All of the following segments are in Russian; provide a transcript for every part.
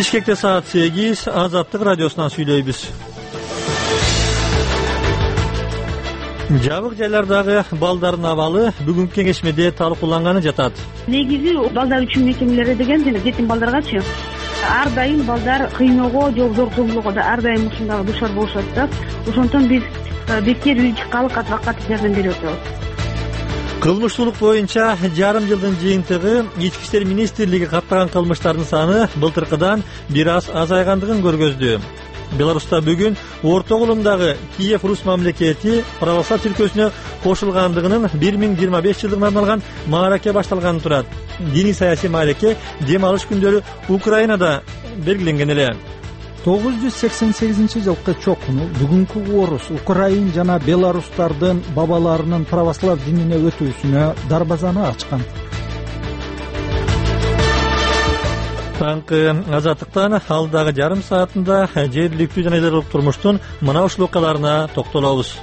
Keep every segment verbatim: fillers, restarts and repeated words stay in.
Бишкекте саат сегиз, Азаттык радиосунан сүйлөйбүз. Жабык жайлардагы балдардын абалы бүгүнкү кеңешмеде талкууланганы жатат. Негизи балдар үчүн мекемелери деген жетим балдаргачы ар дайым балдар кыйноого же зор зомбулукка ар дайым ушундай душар болушат да. Ошондон биз бекер үй чыккалык адвокат жардам берип атабыз. Кылмыштуулук боюнча жарым жылдын жыйынтыгы Ички иштер министрлиги каттаган кылмыштардын саны былтыркыдан бир аз азайгандыгын көргөздү. Беларуста бүгүн орто кулумдагы Киев Рус мамлекети православ тилкөөсүнө кошулгандыгынын бир миң жыйырма беш жылдыгына арналган маараке башталганы турат. Диний саясий маараке дем алыш күндөрү Украинада белгиленген эле. тогуз жүз сексен сегизинчи жылкы чокуну бүгүнкү орус, украин жана беларустардын бабаларынын православ динине өтүүсүнө дарбазаны ачкан. Таңкы Азаттыктан алдагы жарым саатында жергиликтүү жана элдик турмуштун мына ушул окуяларына токтолобуз.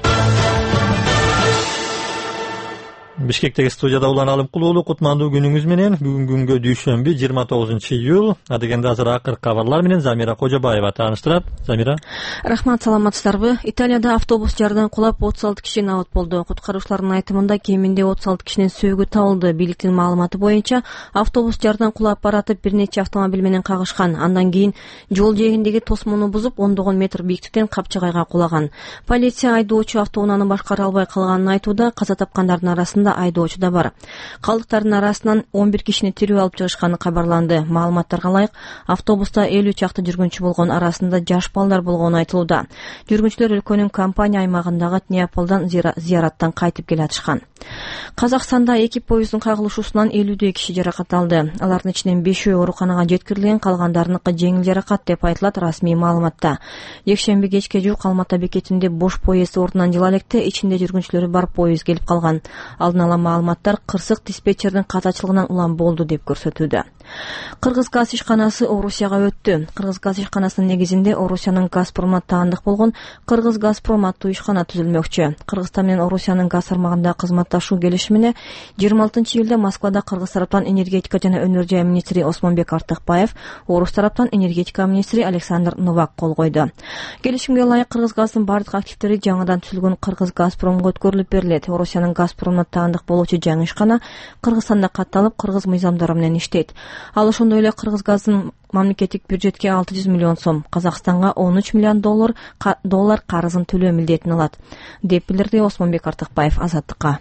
Бишкектеги студияда Улан Алымкулуулу, кутмандуу күнүңүз менен. Бүгүн күнгө дүйшөмбү жыйырма тогузунчу июль. Адегенде азыр акыркы кабарлар менен Замира Кожобаева тааныштырат. Замира. Рахмат, саламатсыздарбы? Италияда автобус жардан кулап отуз алты киши абат болду. Куткаруучулардын айтымында кеминде отуз алты кишинин сөөгү табылды. Бийликтин маалыматы боюнча автобус жардан кулап баратып бир нече автомобиль менен кагышкан. Андан кийин жол жээгиндеги тосмону бузуп ондогон метр бийиктиктен капчыгайга кулаган. Полиция айдоочу автоунааны башкара албай калганын айтууда. Каза тапкандардын арасында айдоочу да бар. Калдыктардын арасынан он бир кишини тирүү алып чыгышканы кабарланды. Маалыматтарга ылайык, автобуста элүү чакты жүргүнчү болгон, арасында жаш балдар болгону айтылууда. Жүргүнчүлөр өлкөнүн компания аймагындагы Неаполдан зыяраттан кайтып келатышкан. Казакстанда эки поезддун кагылышуусунан элүүдөй киши жаракат алды. Алардын ичинен бешөө ооруканага жеткирилген, калгандарыныкы жеңил жаракат деп айтылат расмий маалыматта. Жекшемби кечке жуук Алмата бекетинде бош поезд ордунан жыла электе ичинде жүргүнчүлөрү бар поезд келип калган. Алдын ала маалыматтар кырсык диспетчердин катачылыгынан улам болду деп көрсөтүүдө. Кыргыз газ ишканасы Орусияга өттү. Кыргыз газ ишканасынын негизинде Орусиянын Газпромуна таандык болгон Кыргыз Газпром аттуу ишкана түзүлмөкчү. Кыргызстан менен Орусиянын газ тармагында кызматташуу келишимине жыйырма алтынчы июлда Москвада Кыргыз тараптан энергетика жана өнөр жай министри Осмонбек Артыкбаев, Орус тараптан энергетика министри Александр Новак кол койду. Келишимге ылайык Кыргыз газдын бардык активдери жаңыдан түзүлгөн Кыргыз Газпромго өткөрүлүп берилет. Орусиянын Газпромуна таандык болуучу жаңы ишкана Кыргызстанда катталып, кыргыз мыйзамдары менен иштейт. Ал ошондой эле Кыргыз газдын мамлекеттик бюджетке алты жүз миллион сом, Казакстанга он үч миллион доллар доллар карызын төлөө милдетин алат, деп билдирди Осмонбек Артыкбаев Азаттыкка.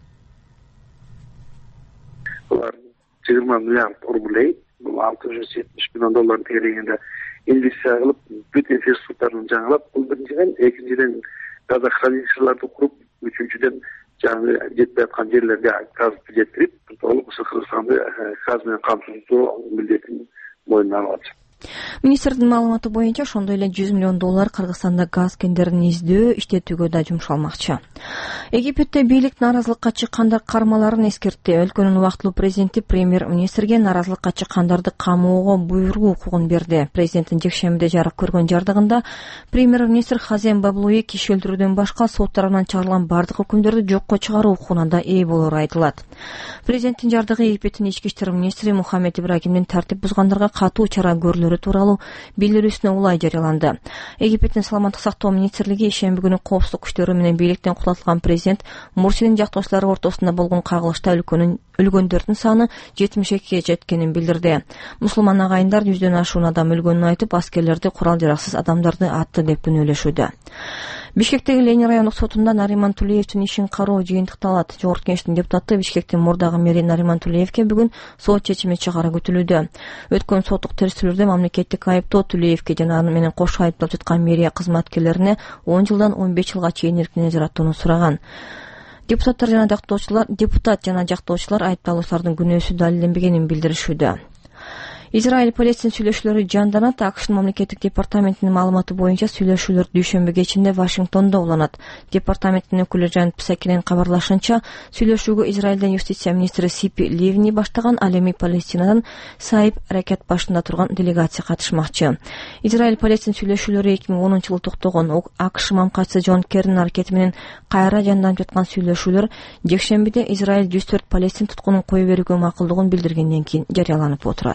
Булар жыйырма миллиард рублей, бул алты жүз жетимиш миллион доллар тегерегенде инвестиция кылып, бүт инфраструктураны жаңылап, бул биринчиден, экинчиден газохранилищелерди куруп, үчүнчүдөн жаңы жетпей аткан жерлерге газды жеткирип, толук Кыргызстанды газ менен камтуу милдетин мойнуна алат. Министрдин маалыматы боюнча ошондой эле жүз миллион доллар Кыргызстанда газ кендерин издөө, иштетүүгө да жумшалмакчы. Египетте бийлик наразылыкка чыккандар кармаларын эскертти. Өлкөнүн убактылуу президенти премьер-министрге наразылыкка чыккандарды камоого буйруу укугун берди. Президенттин жекшембиде жарык көргөн жардыгында премьер-министр Хазем Баблуи киши өлтүрүүдөн башка сот тарабынан чыгарылган бардык өкүмдөрдү жокко чыгаруу укугуна да ээ болору айтылат. Президенттин жардыгы Египеттин ички иштер министри Мухаммед Ибрагимдин тартип бузгандарга катуу чара көрүлөрү тууралуу билдирүүсүнө улай жарыяланды. Египеттин саламаттык сактоо министрлиги ишемби күнү коопсуздук күчтөрү менен бийликтен кулатылган президент Мурсинин жактоочулары ортосунда болгон кагылышта өлкөнүн өлгөндөрдүн саны жетимиш экиге жеткенин билдирди. Мусулман агайындар жүздөн ашуун адам өлгөнүн айтып, аскерлерди курал жараксыз адамдарды атты деп күнөөлөшүүдө. Бишкектеги Ленин райондук сотунда Нариман Тулеевдин ишин кароо жыйынтыкталат. Жогорку кеңештин депутаты Бишкектин мурдагы мэри Нариман Тулеевке бүгүн сот чечими чыгаруу күтүлүүдө. Өткөн соттук териштирүүлөрдө мамлекеттик айыптоо Тулеевке жана аны менен кошо айыпталып жаткан мэрия кызматкерлерине он жылдан он беш жылга чейин эркинен жаратууну сураган. Депутаттар жана жактоочулар, депутат жана жактоочулар айыпталуучулардын күнөөсү далилденбегенин билдиришүүдө. Израиль полициянын сүйлөшүүлөрү жанданат. АКШнын мамлекеттик департаментинин маалыматы боюнча сүйлөшүүлөр дүйшөмбү кечинде Вашингтондо уланат. Департаменттин өкүлү Жан Псакинин кабарлашынча, сүйлөшүүгө Израилдин юстиция министри Сипи Ливни баштаган ал эми Палестинадан сайып аракет башында турган делегация катышмакчы. Израиль полициянын сүйлөшүүлөрү эки миң онунчу жылы токтогон. АКШ мамкачысы Джон Керринин аракети менен кайра жанданып жаткан сүйлөшүүлөр жекшембиде Израиль жүз төрт Палестин туткунун кое берүүгө макулдугун билдиргенден кийин жарыяланып отурат.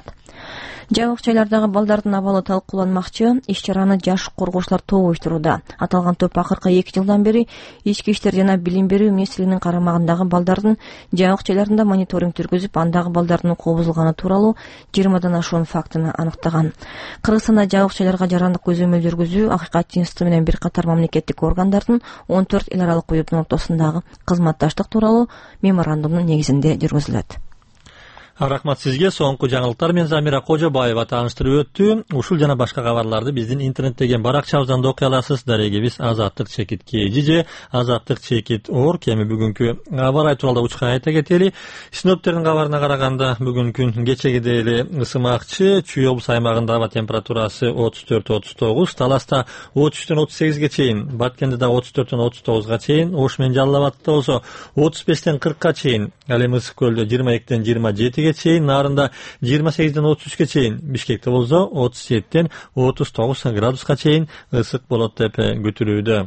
Жабык жайлардагы балдардын абалы талкууланмакчы. Иш-чараны жаш коргоочулар тобу уюштурууда. Аталган топ акыркы эки жылдан бери ички иштер жана билим берүү министрлигинин карамагындагы балдардын жабык жайларында мониторинг жүргүзүп, андагы балдардын кол бузулганы тууралуу жыйырмадан ашуун фактыны аныктаган. Кыргызстанда жабык жайларга жарандык көзөмөл жүргүзүү Акыйкат институту менен бир катар мамлекеттик органдардын он төрт эл аралык уюмдун ортосундагы кызматташтык тууралуу меморандумдун негизинде жүргүзүлөт. Рахмат сизге. Соңку жаңылыктар менен Замира Кожобаева тааныштырып өттү. Ушул жана башка кабарларды биздин интернеттеги баракчабыздан да окуй аласыз. Дарегибиз азаттык чекит kg же азаттык чекит орг. Эми бүгүнкү аба ырайы тууралуу учка айта кетели. Синоптиктердин кабарына караганда бүгүн күн кечеги эле ысымакчы. Чүй облус аймагында аба температурасы отуз төрт отуз тогуз, Таласта отуз үчтөн отуз сегизге чейин, Баткендеде отуз төрттөн отуз тогузга чейин, Ош менен Жалал Абадта болсо отуз бештен кыркка чейин, ал эми Ысык көлдө жыйырма экиден жыйырма жетиге чейин, Нарында жыйырма сегизден отуз үчкө чейин, Бишкекте болсо отуз жетиден отуз тогуз градуска чейин ысык болот деп күтүлүүдө.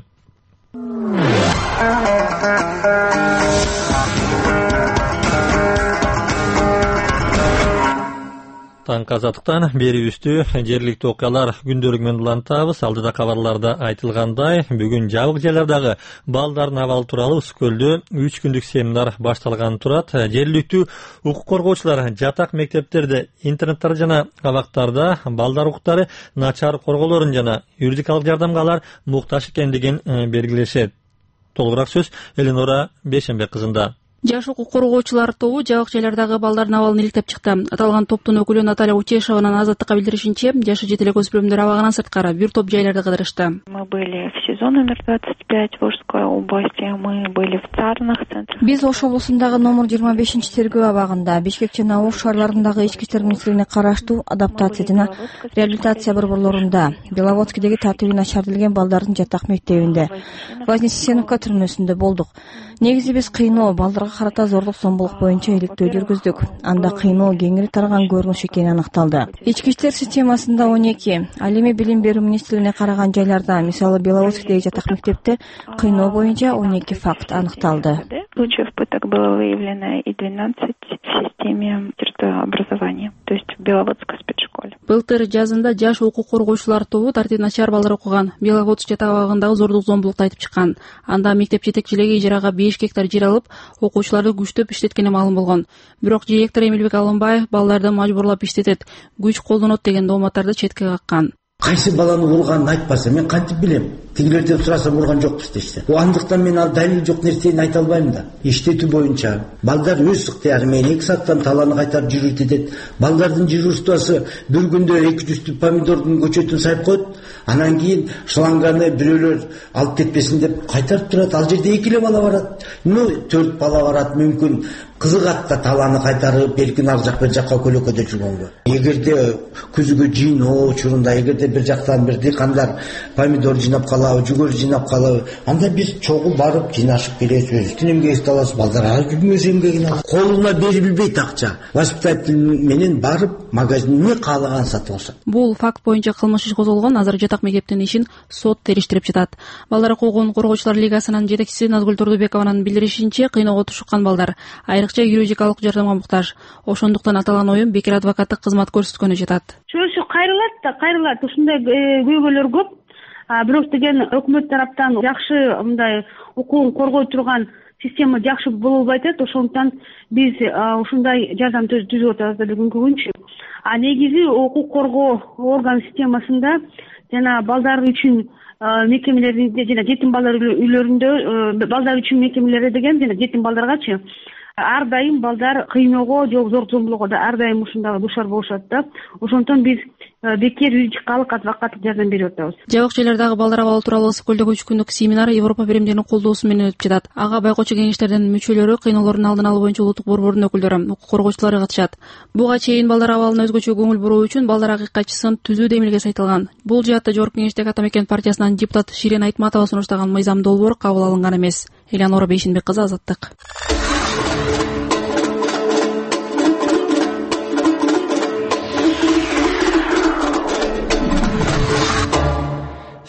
Таңкы азаттыктан берүүбүздү жергиликтүү окуялар күндөлүгү менен улантабыз. Алдыда кабарларда айтылгандай, бүгүн жабык жайлардагы балдардын абалы тууралуу Ысык көлдө үч күндүк семинар башталганы турат. Жергиликтүү укук коргоочулар жатак мектептерде, интернаттар жана абактарда балдар укуктары начар корголорун жана юридикалык жардамга алар муктаж экендигин белгилешет. Толугураак сөз Эленора Бейшенбек кызында. Жаш укук коргоочулар тобу жабык жайлардагы балдардын абалын иликтеп чыкты. Аталган топтун өкүлү Наталья Утешеванын Азаттыкка билдиришинче, жашы жети эле өспүрүмдөр абагынан сырткары бир топ жайларды кыдырышты. Мы были в СИЗО номер двадцать пять в Ошской области, мы были в Царнах центрах. Биз Ош облусундагы номер жыйырма бешинчи тергөө абагында, Бишкек жана Ош шаарларындагы ички иштер министрлигине караштуу адаптация жана реабилитация борборлорунда, Беловодскийдеги тартиби начарланган балдардын жатак мектебинде, Вознесеновка түрмөсүндө болдук. Негизи биз кыйноо, балдарга карата зордук зомбулук боюнча иликтөө жүргүздүк. Анда кыйноо кеңири тараган көрүнүш экени аныкталды. Ички иштер системасында он эки, ал эми билим берүү министрлигине караган жайларда, мисалы Беловодскийдеги жатак мектепте кыйноо боюнча он эки факт аныкталды. Случаев пыток было выявлено и двенадцать в системе образования, то есть в Беловодской спецшколе. Былтыр жазында жаш укук коргоочулар тобу тартиби начар балдар окуган Беловодск жатак абагындагы зордук зомбулукту айтып чыккан. Анда мектеп жетекчилиги ижарага беш гектар жер алып, окуучуларды күчтөп иштеткени маалым болгон. Бирок директор Эмилбек Алымбаев балдарды мажбурлап иштетет, күч колдонот деген дооматтарды четке каккан. Кайсы баланы урганын айтпаса, мен кантип билем? Тигилерден сурасам урган жокпуз дешти. Андыктан мен ал далил жок нерсени айта албайм да. Иштетүү боюнча балдар өз ыктыяры менен эки сааттан талааны кайтарып жүрүп этет. Балдардын жер устасы бир күндө эки жүздү помидордун көчөтүн сайып коет. Анан кийин шланганы бирөөлөр алып кетпесин деп кайтарып турат. Ал жерде эки эле бала барат. Ну, төрт бала барат, мүмкүн кызыгат да талааны кайтарып, белкин ар жак бер жакка көлөкөдө жүргөнгө. Эгерде күзгү жыйноо учурунда, эгерде бир жактан бир дыйкандар помидор жыйнап калабы, жүгөр жыйнап калабы, анда биз чогуу барып жыйнашып келебиз, өздүн эмгегибизди алабыз, балдар ар күн өз эмгегин алат. Колуна берип билбейт акча. Воспитатель менен барып магазинде каалаган сатып алышат. Бул факт боюнча кылмыш иш козголгон, азыр жатак мектептин ишин сот териштирип жатат. Балдар укугун коргоочулар лигасынын жетекчиси Назгүл Турдубекованын билдиришинче, кыйноого тушуккан балдар айрыкча юридикалык жардамга муктаж. Ошондуктан аталган оюм бекер адвокаттык кызмат көрсөткөнү жатат. Чөйсү кайрылат да, кайрылат. Ушундай көйгөйлөр көп. Бирок деген өкмөт тараптан жакшы мындай укугун коргой турган система жакшы болбой атат. Ошондуктан биз ушундай жардам түзүп атабыз да бүгүнкү күнчү. А негизи укук коргоо орган системасында жана балдар үчүн мекемелеринде жана жетим балдар үйлөрүндө балдар үчүн мекемелери деген жана жетим балдаргачы ар дайым балдар кыйноого же зор зомбулукка да ар дайым ушундагы душар болушат да. Ошондон биз бекер юридикалык адвокаттык жардам берип атабыз. Жабык жайлардагы балдар абалы тууралуу Ысык көлдөгү үч күндүк семинар Европа биримдеринин колдоосу менен өтүп жатат. Ага байкоочу кеңештердин мүчөлөрү, кыйноолордун алдын алуу боюнча улуттук борбордун өкүлдөрү, укук коргоочулары катышат. Буга чейин балдар абалына өзгөчө көңүл буруу үчүн балдар акыйкатчысын түзүү демилгеси айтылган. Бул жаатта Жогорку Кеңештеги Атамекен партиясынан депутат Ширен Айтматова сунуштаган мыйзам долбоор кабыл алынган эмес. Эленора Бейшенбек кызы, Азаттык.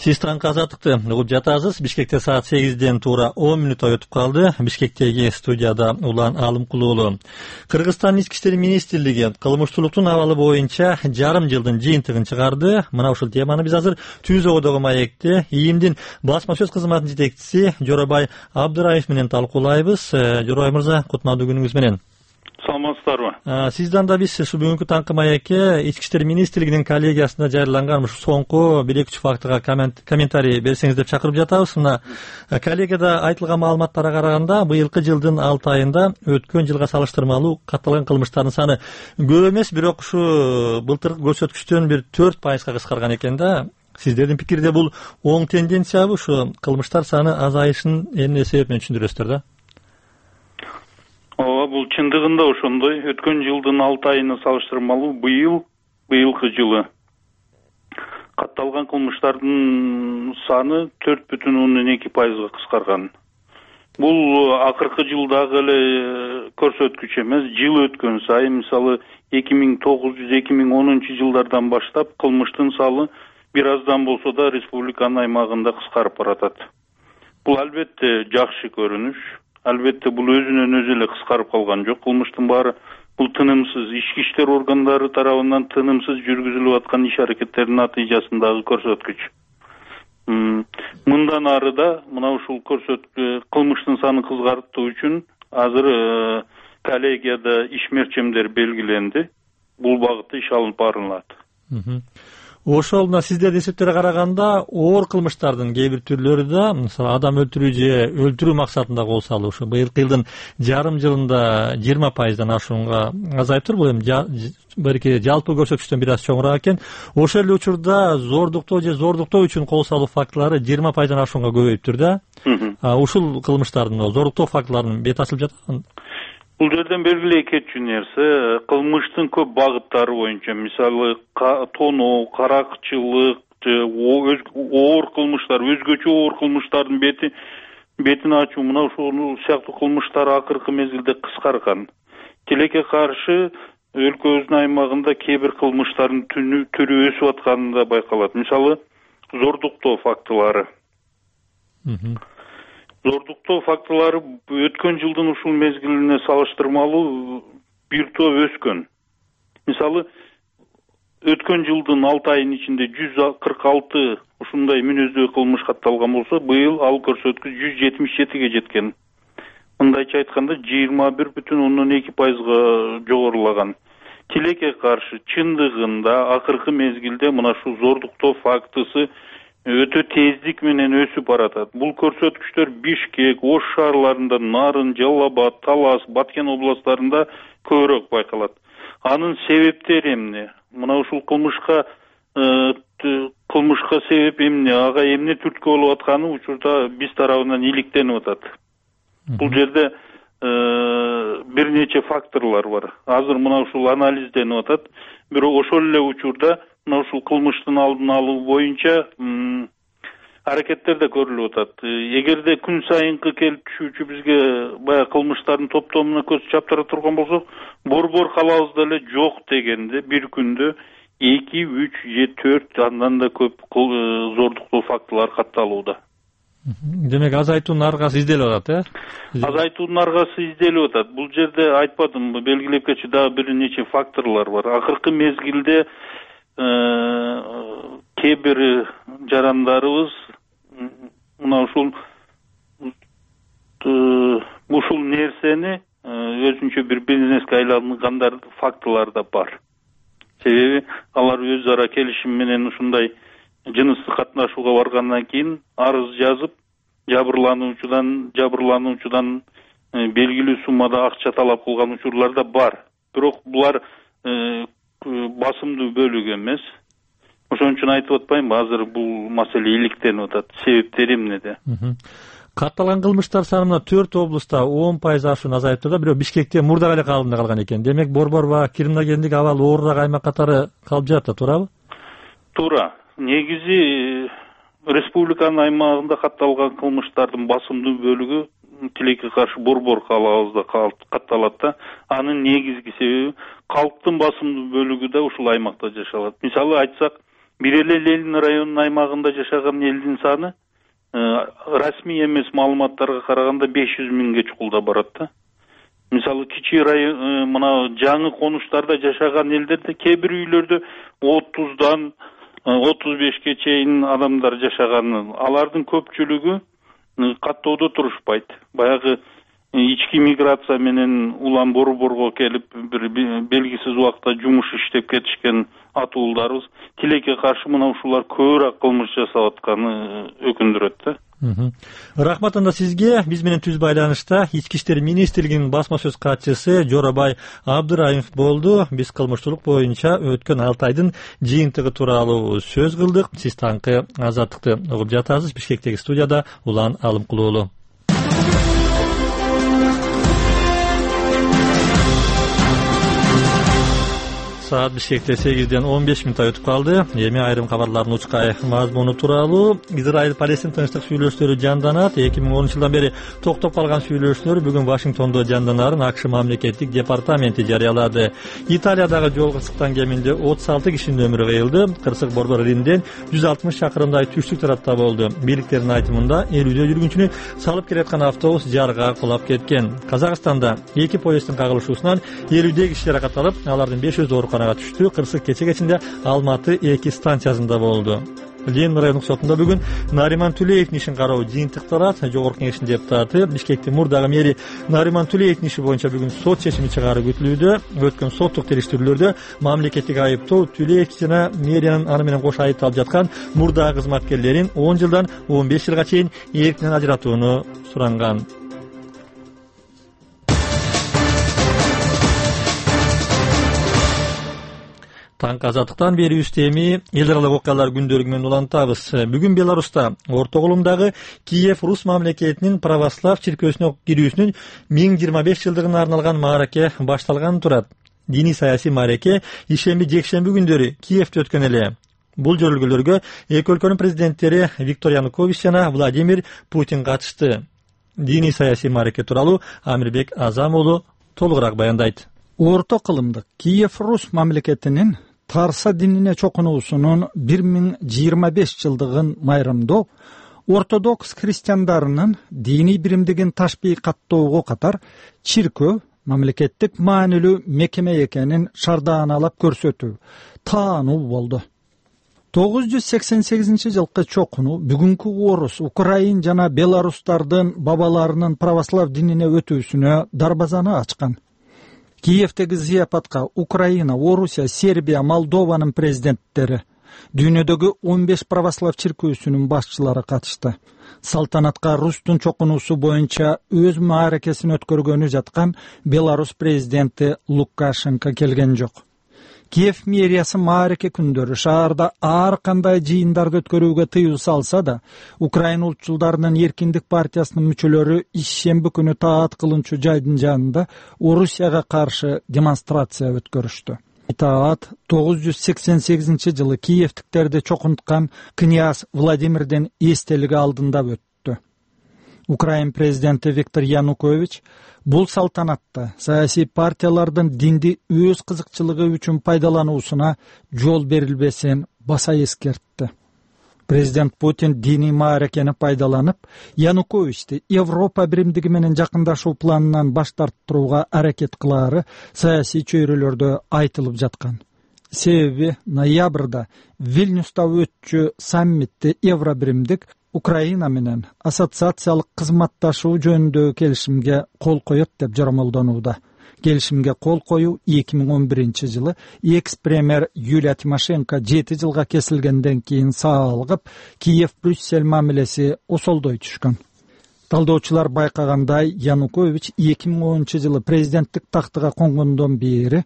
Сиз таңкы азаттыкты угуп жатасыз. Бишкекте саат сегизден туура он мүнөт өтүп калды. Бишкектеги студияда Улан Алымкулуу уулу. Кыргызстан ички иштер министрлиги кылмыштуулуктун абалы боюнча жарым жылдын жыйынтыгын чыгарды. Мына ушул теманы биз азыр Түз ободогу маекте ИИМдин басма сөз кызматынын жетекчиси Жоробай Абдыраев менен талкуулайбыз. Жоробай мырза, кутмандуу күнүңүз менен. Саламатсыздарбы? Сизден да биз ушу бүгүнкү таңкы маекке ички иштер министрлигинин коллегиясында жарыяланган соңку бир эки үч фактыга комментарий берсеңиз деп чакырып жатабыз. Мына коллегияда айтылган маалыматтарга караганда быйылкы жылдын алты айында өткөн жылга салыштырмалуу катталган кылмыштардын саны көп эмес, бирок ушу былтыркы көрсөткүчтөн бир төрт пайызга кыскарган экен да. Сиздердин пикирде бул оң тенденциябы? Ушу кылмыштар саны азайышын эмне себеп менен түшүндүрөсүздөр да? Ооба, бул чындыгында ошондой. Өткөн жылдын алты айына салыштырмалуу быйыл быйылкы жылы катталган кылмыштардын саны төрт бүтүн ондон эки пайызга кыскарган. Бул акыркы жылдагы эле көрсөткүч эмес. Жыл өткөн сайын, мисалы эки миң тогуз жүз эки миң онунчу жылдардан баштап кылмыштын саны бир аздан болсо да республиканын аймагында кыскарып баратат. Бул албетте жакшы көрүнүш. Албетте бул өзүнөн өзү эле кыскарып калган жок. Кылмыштын баары бул тынымсыз ички иштер органдары тарабынан тынымсыз жүргүзүлүп аткан иш аракеттердин натыйжасындагы көрсөткүч. Мындан ары да мына ушул көрсөткүч кылмыштын санын кыскартуу үчүн азыр коллегияда иш мерчемдер белгиленди. Бул багытта иш алынып барылат. Ошол мына сиздердин эсептерге караганда оор кылмыштардын кээ бир түрлөрү да, мисалы адам өлтүрүү же өлтүрүү максатында кол салуу, ушу быйылкы жылдын жарым жылында жыйырма пайыздан ашуунга азайыптыр. Бул эми балки жалпы көрсөткүчтөн бир аз чоңураак экен. Ошол эле учурда зордуктоо же зордуктоо үчүн кол салуу фактылары жыйырма пайыздан ашуунга көбөйүптүр да. Ушул кылмыштардын зордуктоо фактыларынын бет асып жатат. Бул жерден белгилей кетчү нерсе, кылмыштын көп багыттары боюнча, мисалы тоноо, каракчылык, оор кылмыштар, өзгөчө оор кылмыштардын бети бетин ачуу, мына ушул сыяктуу кылмыштар акыркы мезгилде кыскарган. Тилекке каршы өлкөбүздүн аймагында кээ бир кылмыштардын түрү өсүп атканы да байкалат. Мисалы зордуктоо фактылары. Зордуктоо фактылары өткөн жылдын ушул мезгилине салыштырмалуу бир топ өскөн. Мисалы, өткөн жылдын алты айынын ичинде жүз кырк алты ушундай мүнөздүү кылмыш катталган болсо, быйыл ал көрсөткүч жүз жетимиш жетиге жеткен. Мындайча айтканда жыйырма бир бүтүн ондон эки пайызга жогорулаган. Тилекке каршы чындыгында акыркы мезгилде мына ушул зордуктоо фактысы өтө тездик менен өсүп баратат. Бул көрсөткүчтөр Бишкек, Ош шаарларында, Нарын, Жалал Абад, Талас, Баткен областтарында көбүрөөк байкалат. Анын себептери эмне? Мына ушул кылмышка кылмышка себеп эмне? Ага эмне түрткү болуп атканы учурда биз тарабынан иликтенип атат. Бул жерде бир нече факторлор бар. Азыр мына ушул анализденип атат. Бирок ошол эле учурда мына ушул кылмыштын алдын алуу боюнча аракеттер да көрүлүп атат. Эгерде күн сайынкы келип түшүүчү бизге баягы кылмыштардын топтомуна көз чаптыра турган болсок, борбор калабызда эле жок дегенде бир күндө эки, үч же төрт андан да көп зордуктоо фактылар катталууда. Демек азайтуунун аргасы изделип атат, э? Азайтуунун аргасы изделип атат. Бул жерде айтпадым, белгилеп кетчү дагы бир нече факторлор бар. Акыркы мезгилде кээ бир жарандарыбыз мына ушул ушул нерсени өзүнчө бир бизнеске айлангандар фактылар да бар. Себеби алар өз ара келишим менен ушундай жыныстык катнашууга баргандан кийин арыз жазып, жабырлануучудан жабырлануучудан белгилүү суммада акча талап кылган учурлар да бар. Бирок булар басымдуу бөлүгү эмес. Ошон үчүн айтып атпаймынбы, азыр бул маселе иликтенип атат. Себептери эмнеде? Катталган кылмыштар саны төрт облустта он пайыз ашуун азайыптыр да, бирок Бишкекте мурдак эле калыбында калган экен. Демек борборго криминогендик абал оорураак аймак катары калып жатат, туурабы? Туура. Негизи республиканын аймагында катталган кылмыштардын басымдуу бөлүгү тилекке каршы борбор калабызда катталат да. Анын негизги себеби калктын басымдуу бөлүгү да ушул аймакта жашалат. Мисалы айтсак, бир эле Ленин районунун аймагында жашаган элдин саны расмий эмес маалыматтарга караганда беш жүз миңге чукулда барат да. Мисалы кичи район мына жаңы конуштарда жашаган элдерде кээ бир үйлөрдө отуздан отуз бешке чейин адамдар жашаган. Алардын көпчүлүгү каттоодо турушпайт. Баягы ички миграция менен улам борборго келип бир белгисиз убакта жумуш иштеп кетишкен атуулдарыбыз тилекке каршы мына ушулар көбүрөөк кылмыш жасап атканы өкүндүрөт да. Рахмат анда сизге. Биз менен түз байланышта Ички иштер министрлигинин басма сөз катчысы Жоробай Абдыраимов болду. Биз кылмыштуулук боюнча өткөн алты айдын жыйынтыгы тууралуу сөз кылдык. Сиз таңкы Азаттыкты угуп жатасыз. Бишкектеги студияда Улан Алымкулуулу. Saat Bişkek'te сегизден он беш минут өтүп калды. Эми айрым кабарлардын учкай мазмуну тууралуу. Израиль-Палестин тынчтык сүйлөшүүлөрү жанданат. эки миң онунчу жылдан бери токтоп калган сүйлөшүүлөр бүгүн Вашингтондо жанданарын АКШ мамлекеттик департаменти жарыялады. Италиядагы жол кырсыктан кеминде отуз алты кишинин өмүрү кыйылды. Кырсык борбор Римден жүз алтымыш чакырымдай түштүк тарапта болду. Бийликтердин айтымында элүүдө жүргүнчүнү салып келаткан автобус жарга кулап кеткен. Казакстанда эки поезддин кагылышуусунан элүүдө киши жаракат алып, алардын бешөөсү ооруканага түштү. Кырсык кече кечинде Алматы эки станциясында болду. Ленин райондук сотунда бүгүн Нариман Тулеевдин ишин кароо жыйынтыкталат. Жогорку кеңештин депутаты, Бишкектин мурдагы мэри Нариман Тулеевдин иши боюнча бүгүн сот чечими чыгаруу күтүлүүдө. Өткөн соттук териштирүүлөрдө мамлекеттик айыптоо Тулеев жана мэриянын аны менен кош айыпталып жаткан мурдагы кызматкерлерин он жылдан он беш жылга чейин эркинен ажыратууну суранган. Танк Азаттыктан бери үстеми эл аралык окуялар күндөрү менен улантабыз. Бүгүн Беларуста Орто Кулумдагы Киев Рус мамлекетинин православ чиркөөсүнө кирүүсүнүн миң жыйырма беш жылдыгына арналган маараке башталган турат. Диний саясий маараке ишемби жекшемби күндөрү Киевде өткөн эле. Бул жөрөлгөлөргө эки өлкөнүн президенттери Виктор Янукович жана Владимир Путин катышты. Диний саясий маараке тууралуу Амирбек Азам уулу толугураак баяндайт. Орто Кулумдук Киев Рус мамлекетинин Тарса динине чокунуусунун бир миң жыйырма беш жылдыгын майрамдоо ортодокс христиандарынын диний биримдигин ташбий каттоого катар чиркөө мамлекеттик маанилүү мекеме экенин шардааналап көрсөтүү, таануу болду. тогуз жүз сексен сегизинчи жылкы чокуну бүгүнкү орус, украин жана беларустардын бабаларынын православ динине өтүүсүнө дарбазаны ачкан. Киевдеги зыяпатка Украина, Орусия, Сербия, Молдованын президенттери, дүйнөдөгү он беш православ чиркөөсүнүн башчылары катышты. Салтанатка Рустун чокунуусу боюнча өз мааракесин өткөргөнү жаткан Беларус президенти Лукашенко келген жок. Киев мэриясы маараке күндөрү шаарда ар кандай жыйындарды өткөрүүгө тыюу салса да, Украин улчулдарынын Эркиндик партиясынын мүчөлөрү ишемби күнү таат кылынчу жайдын жанында Орусияга каршы демонстрация өткөрүштү. Таат тогуз жүз сексен сегизинчи жылы киевтиктерди чокунткан князь Владимирдин эстелиги алдында өттү. Украин президенти Виктор Янукович бул салтанатта саясий партиялардын динди өз кызыкчылыгы үчүн пайдалануусуна жол берилбесин баса эскертти. Президент Путин диний мааракени пайдаланып, Януковичти Европа биримдиги менен жакындашуу планынан баш тарттырууга аракет кылаары саясий чөйрөлөрдө айтылып жаткан. Себеби ноябрда Вильнюста өтчү саммитте Евро биримдик Украина менен ассоциациялык кызматташуу жөнүндөгү келишимге кол коет деп жоромолдонууда. Келишимге кол коюу эки миң он биринчи жылы экс-премьер Юлия Тимошенко жети жылга кесилгенден кийин саалгып, Киев-Брюссель мамилеси осолдой түшкөн. Талдоочулар байкагандай, Янукович эки миң онунчу жылы президенттик тактыга конгондон бери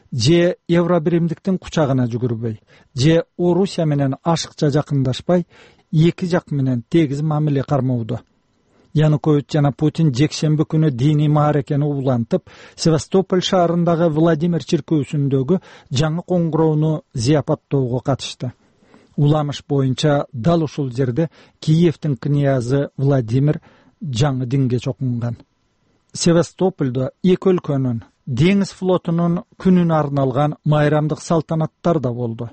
же Евро биримдиктин кучагына жүгүрбөй, же Орусия менен ашыкча жакындашпай, эки жак менен тегиз мамиле кармоодо. Янукович жана Путин жекшемби күнү диний мааракени улантып, Севастополь шаарындагы Владимир чиркөөсүндөгү жаңы коңгуроону зыяпаттоого катышты. Уламыш боюнча дал ушул жерде Киевдин князы Владимир жаңы динге чокунган. Севастопольдо эки өлкөнүн деңиз флотунун күнүнө арналган майрамдык салтанаттар да болду.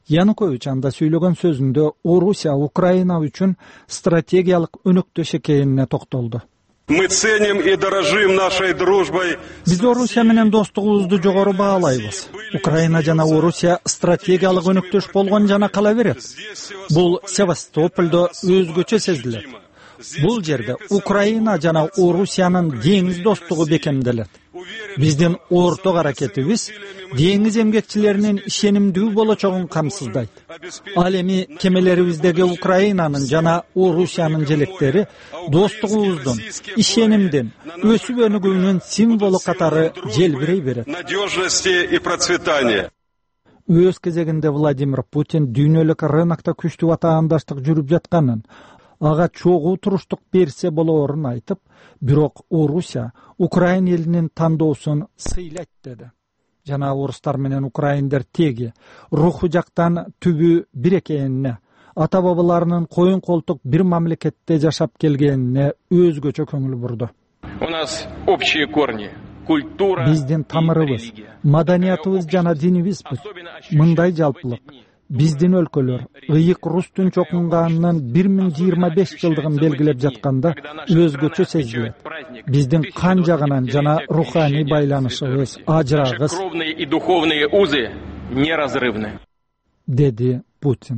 Янукович анда сөйлөгөн сөзүндө Орусия Украина үчүн стратегиялык өнөктөш экенине токтолду. Мы ценим и дорожим нашей дружбой. Биз Орусия менен достугубузду жогору баалайбыз. Украина жана Орусия стратегиялык өнөктөш болгон жана кала берет. Бул Севастопольдо өзгөчө сезилет. Бул жерде Украина жана Орусиянын деңиз достугу бекемделет. Биздин орток аракетибиз деңиз эмгекчилеринин ишенимдүү болочогун камсыздайт. Ал эми кемелерибиздеги Украинанын жана Орусиянын желектери достугубуздун, ишенимдин, өсүп өнүгүүнүн символу катары желбирей берет. Надежности и процветания. Өз кезегинде Владимир Путин дүйнөлүк рынокто күчтүү атаандаштык жүрүп жатканын, ага чогуу туруштук берсе болоорун айтып, бирок Орусия Украина элинин тандоосун сыйлайт деди. Жана орустар менен украиндер теги, руху жактан түбү бир экенине, ата бабаларынын коюн колтук бир мамлекетте жашап келгенине өзгөчө көңүл бурду. У нас общие корни. Биздин тамырыбыз, маданиятыбыз жана динибиз мындай жалпылык. Биздин өлкөлөр ыйык рус түнч окунганынын бир миң жыйырма беш жылдыгын белгилеп жатканда өзгөчө сезилет. Биздин кан жагынан жана руханий байланышыбыз ажырагыс, и духовные узы неразрывны, деди Путин.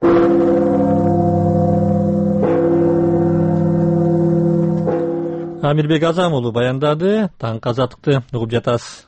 Амирбек Азам уулу баяндады. Таңкы азаттыкты угуп жатасыз.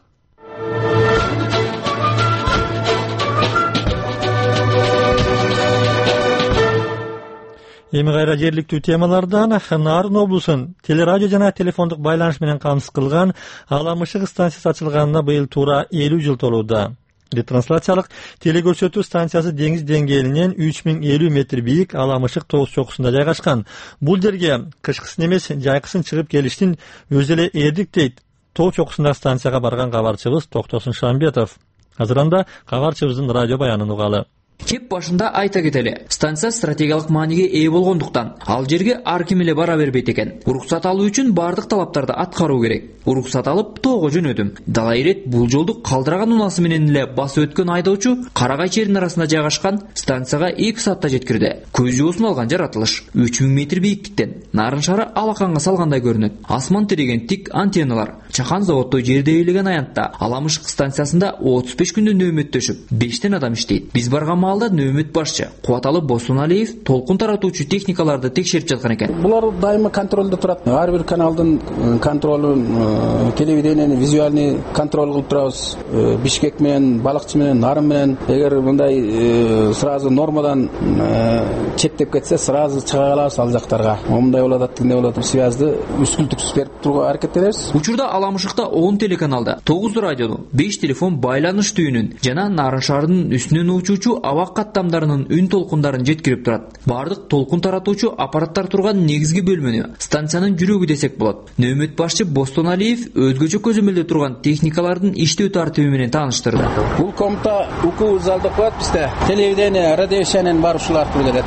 Эми кайра жергиликтүү темалардан Нарын облусун телерадио жана телефондук байланыш менен камсыз кылган Аламышык станциясы ачылганына быйыл туура элүү жыл толууда. Ретрансляциялык телекөрсөтүү станциясы деңиз деңгээлинен үч миң элүү метр бийик Аламышык тоос чокусунда жайгашкан. Бул жерге кышкысын эмес, жайкысын чыгып келиштин өзү эле эрдик дейт тоо чокусундагы станцияга барган кабарчыбыз Токтосун Шамбетов. Азыр анда кабарчыбыздын радио баянын угалы. Кеп башында айта кетели, станция стратегиялык мааниге ээ болгондуктан ал жерге ар ким эле бара бербейт экен. Уруксат алуу үчүн бардык талаптарды аткаруу керек. Уруксат алып тоого жөнөдүм. Дала ирет бул жолду калдыраган унасы менен эле басып өткөн айдоочу Карагай черинин арасында жайгашкан станцияга эки саатта жеткирди. Көз жоосун алган жаратылыш үч миң метр бийиктиктен нарын шары алаканга салгандай көрүнөт. Асман тиреген тик антенналар, чакан заводдой жерде үйлөгөн аянтта Аламышык станциясында отуз беш күндө нөөмөттөшүп бештен адам иштейт. Биз барган маалда нөөмөт башчы Кубаталы Босуналиев толкун таратуучу техникаларды текшерип жаткан экен. Булар дайыма контролдо турат. Ар бир каналдын контролун, телевидениени визуальный контроль кылып турабыз. Бишкек менен, балыкчы менен, Нарын менен эгер мындай сразу нормадан четтеп кетсе, сразу чыга калабыз ал жактарга. Мындай болот, тигиндей болот. Связды үскүлтүксүз берип турууга аракеттенебиз. Учурда Аламышыкта он телеканалда, тогуз радионун, беш телефон байланыш түйүнүн жана Нарын шаарынын үстүнөн учуучу аба каттамдарынын үн толкундарын жеткирип турат. Бардык толкун таратуучу аппараттар турган негизги бөлмөнү станциянын жүрөгү десек болот. Нөөмөт башчы Бостоналиев өзгөчө көзөмөлдө турган техникалардын иштөө тартиби менен тааныштырды. Бул комната укуу залда коет бизде. Телевидение, радиошенен бар ушулар келет.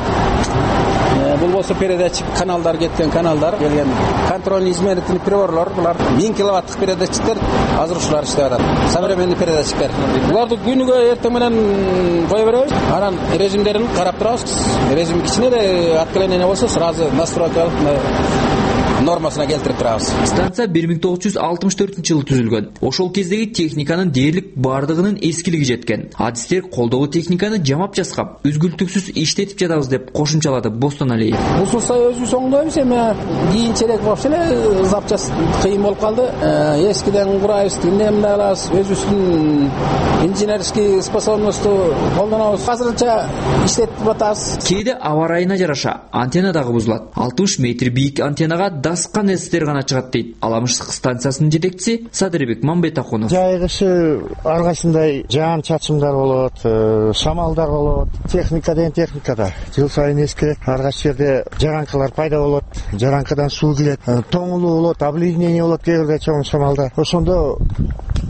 Бул болсо передатчик каналдар кеткен каналдар келген. Контрольный измерительный приборлор, булар миң киловаттык передатчиктер азыр ушулар иштеп атат. Современный передатчиктер. Буларды күнүгө эртең менен кое беребиз. Анан режимдерин карап турабыз. Режим кичине эле отклонение болсо сразу настройка нормасына келтирип турабыз. Станция бир миң тогуз жүз алтымыш төртүнчү жылы түзүлгөн. Ошол кездеги техниканын дээрлик бардыгынын эскилиги жеткен. Адистер колдогу техниканы жамап жаскап, үзгүлтүксүз иштетип жатабыз деп кошумчалады Бостоналиев. Бусурса өзүбүз оңдойбуз, эми кийинчерээк болуп эле запчас кыйын болуп калды. Эскиден курайбыз, тигиндей мындай кылабыз, өзүбүздүн инженерский способносту колдонобуз. Азырынча иштетип атабыз. Кээде аба ырайына жараша антенна дагы бузулат. алтымыш метр бийик антеннага дасткан эстер гана чыгат дейт Аламышык станциясынын жетекчиси Садырбек Мамбетакунов. Жайгышы ар кайсындай жаан чачымдар болот, шамалдар болот. Техника деген техникада жыл сайын эскирет. Ар кайсы жерде жаранкалар пайда болот. Жаранкадан суу келет. Тоңулуу болот, обледенение болот кээ бирде чоң шамалда. Ошондо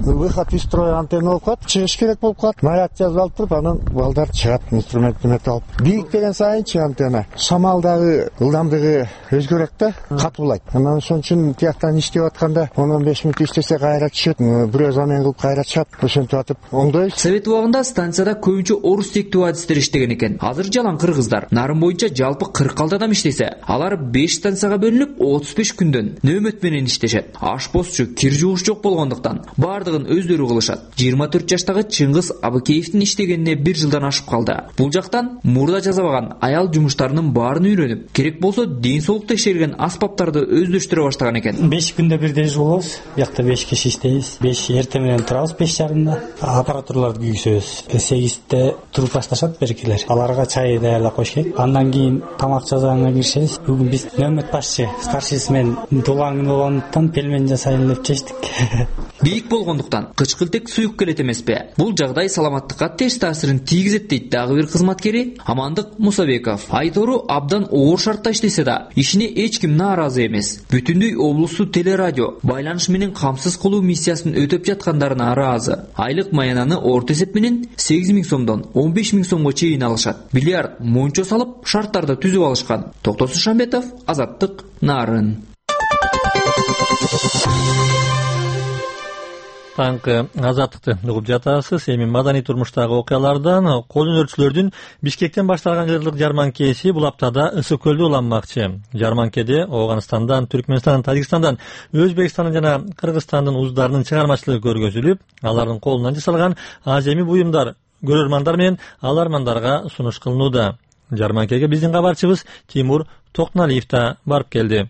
выход из строя антенна болуп калат, чыгыш керек болуп калат. Наряд жазып алып туруп, анан балдар чыгат инструмент метип алып. Бийиктеген сайынчы антенна шамалдагы ылдамдыгы өзгөрөт да, катуулайт. Анан ошон үчүн тияктан иштеп атканда он он беш мүнөт иштесе кайра түшөт, бирөө замен кылып кайра чыгат. Ошентип атып оңдойбуз. Совет убагында станцияда көбүнчө орус тектүү адистер иштеген экен. Азыр жалаң кыргыздар. Нарын боюнча жалпы кырк алты адам иштесе, алар беш станцияга бөлүнүп отуз беш күндөн нөөмөт менен иштешет. Ашпозчу, кир жуугуч жок болгондуктан бардыгын өздөрү кылышат. жыйырма төрт жаштагы Чыңгыз Абыкеевдин иштегенине бир жылдан ашып калды. Бул жактан мурда жазабаган аял жумуштарынын баарын үйрөнүп, керек болсо ден соолук текшерген аспаптарды өздөштүрө баштаган экен. беш күндө бир дежур болобуз. Биякта беш киши иштейбиз. беш эртең менен турабыз, беш жарымда. Аппаратураларды күйгүзөбүз. сегизде туруп башташат беркелер. Аларга чай даярдап коюш керек. Андан кийин тамак жасаганга киришебиз. Бүгүн биз нөөмөт башчы старшийсы менен туулган болгондуктан пельмен жасайын деп чечтик. Бийик болгондуктан кычкылтек суюк келет эмеспи? Бул жагдай саламаттыкка терс таасирин тийгизет дейт дагы бир кызматкери Амандык Мусабеков. Айтору абдан оор шартта иштесе да, ишине эч ким нааразы эмес. Бүтүндөй облустуу телерадио байланыш менен камсыз кылуу миссиясын өтөп жаткандарына ыраазы. Айлык маянаны орто эсеп менен сегиз миң сомдон он беш миң сомго чейин алышат. Бильярд мончо салып шарттарды түзүп алышкан. Токтосуз Шамбетов, Азаттык, Нарын. Таңкы азаттыкты угуп жатасыз. Эми маданий турмуштагы окуялардан кол өнөрчүлөрдүн Бишкектен башталган жылдык жарманкеси бул аптада Ысык көлдө уланмакчы. Жарманкеде Ооганстандан, Түркмөнстандан, Тажикстандан, Өзбекстандан жана Кыргызстандын уздарынын чыгармачылыгы көргөзүлүп, алардын колунан жасалган ажеми буюмдар көрөрмандар менен алармандарга сунуш кылынууда. Жарманкеге биздин кабарчыбыз Тимур Токтоналиев да барып келди.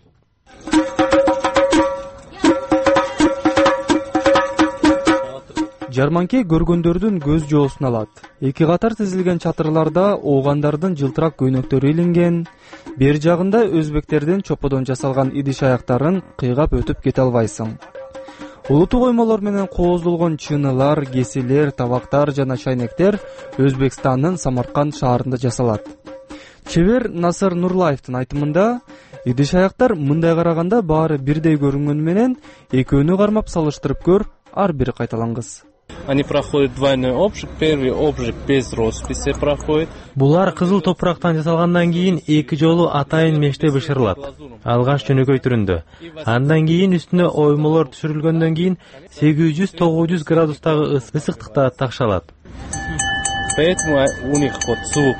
Жарманке көргөндөрдүн көз жоосун алат. Эки катар тизилген чатырларда оогандардын жылтырак көйнөктөрү илинген, бер жагында өзбектердин чоподон жасалган идиш аяктарын кыйгап өтүп кете албайсың. Улуттук оймолор менен кооздолгон чынылар, кеселер, табактар жана чайнектер Өзбекстандын Самарканд шаарында жасалат. Чебер Насыр Нурлаевдин айтымында, идиш аяктар мындай караганда баары бирдей көрүнгөнү менен экөөнү кармап салыштырып көр, ар бири кайталангыс. Они проходят двойной обжиг. Первый обжиг без росписи проходит. Булар кызыл топурактан жасалгандан кийин эки жолу атайын меште бышырылат. Алгаш жөнөкөй түрүндө. Андан кийин үстүнө оймолор түшүрүлгөндөн кийин сегиз жүз тогуз жүз градустагы ысыктыкта такшалат. Поэтому у них вот звук.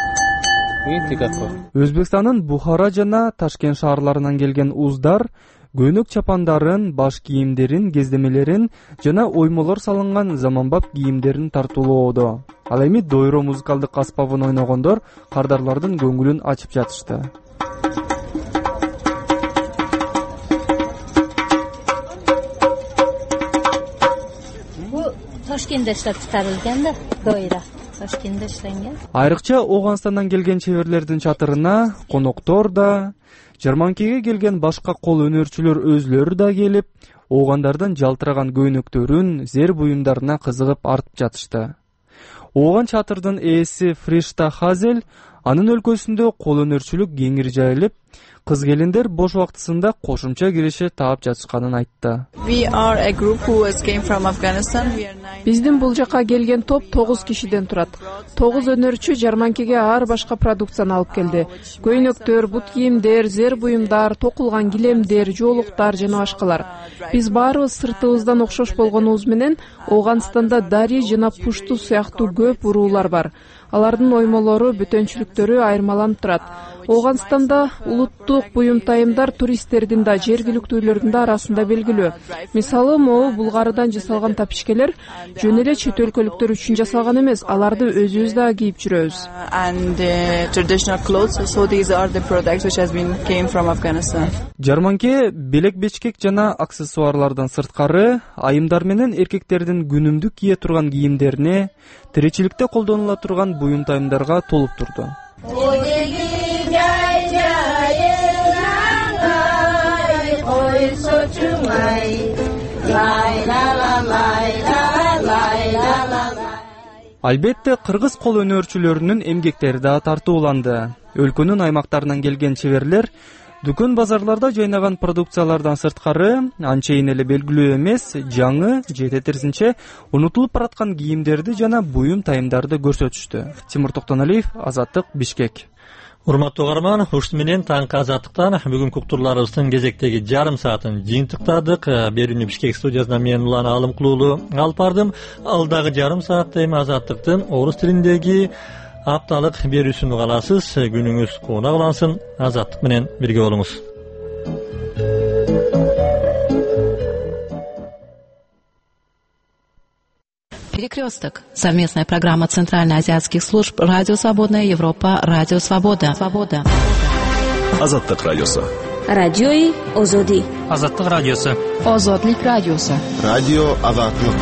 Өзбекстандын Бухара жана Ташкент шаарларынан келген уздар көйнөк чапандарын, баш кийимдерин, кездемелерин жана оймолор салынган заманбап кийимдерин тартуулоодо. Ал эми дойро музыкалдык аспабын ойногондор кардарлардын көңүлүн ачып жатышты. Бул Ташкентте иштеп чыгарылган да, дойра. Ташкентте иштелген. Айрыкча Ооганстандан келген чеберлердин чатырына коноктор да, Жарманкеге келген башка кол өнөрчүлөр өзлөрү да келип, оогандардан жалтыраган көйнөктөрүн, зер буюмдарына кызыгып артып жатышты. Ооган чатырдын ээси Фришта Хазел анын өлкөсүндө кол өнөрчүлүк кеңири жайылып, кыз келиндер бош убактысында кошумча киреше таап жатышканын айтты. Биздин бул жака келген топ тогуз кишиден турат. тогуз өнөрчү Жарманкеге ар башка продукцияны алып келди. Көйнөктөр, бут кийимдер, зер буюмдар, токулган килемдер, жоолуктар жана башкалар. Биз баарыбыз сыртыбыздан окшош болгонубуз менен Ооганстанда Дари жана Пушту сыяктуу көп уруулар бар. Алардын оймолору, бүтөнчүлүктөрү айырмаланып турат. Ооганстанда улуттук буюм-тайымдар туристтердин да жергиликтүүлөрдүн да арасында белгилүү. Мисалы, могу Булгарыдан жасалган тапишкелер жөн эле чет өлкөлүктөр үчүн жасалган эмес, аларды өзүбүз да кийип жүрөбүз. Жарманке белек бечкек жана аксессуарлардан сырткары айымдар менен эркектердин күнүмдүк кие турган кийимдерине, тиричиликте колдонула турган буюм-тайымдарга толуп турду. Албетте кыргыз кол өнөрчүлөрүнүн эмгектери да тартууланды. Өлкөнүн аймактарынан келген чеберлер Дүкөн базарларда жайнаган продукциялардан сырткары анчейин эле белгилүү эмес жаңы же тетирисинче унутулуп бараткан кийимдерди жана буюм тайымдарды көрсөтүштү. Тимур Токтоналиев, Азаттык, Бишкек. Урматтуу угарман, ушуну менен таңкы Азаттыктан бүгүнкү уктурларыбыздын кезектеги жарым саатын жыйынтыктадык. Берүүнү Бишкек студиясынан мен Улан Алымкулуулу алып бардым. Алдагы жарым саатта эми Азаттыктын орус тилиндеги апталык берүүсүн угаласыз. Күнүңүз кууна кылансын. Азаттык менен бирге болуңуз. Перекресток. Совместная программа Центральноазиатских служб «Радио Свободная Европа», «Радио Свобода». Свобода. Азаттык радиосу. Радиои Озоди. Азаттык радиосу. Озодлик радиосу. Радио Азаттык.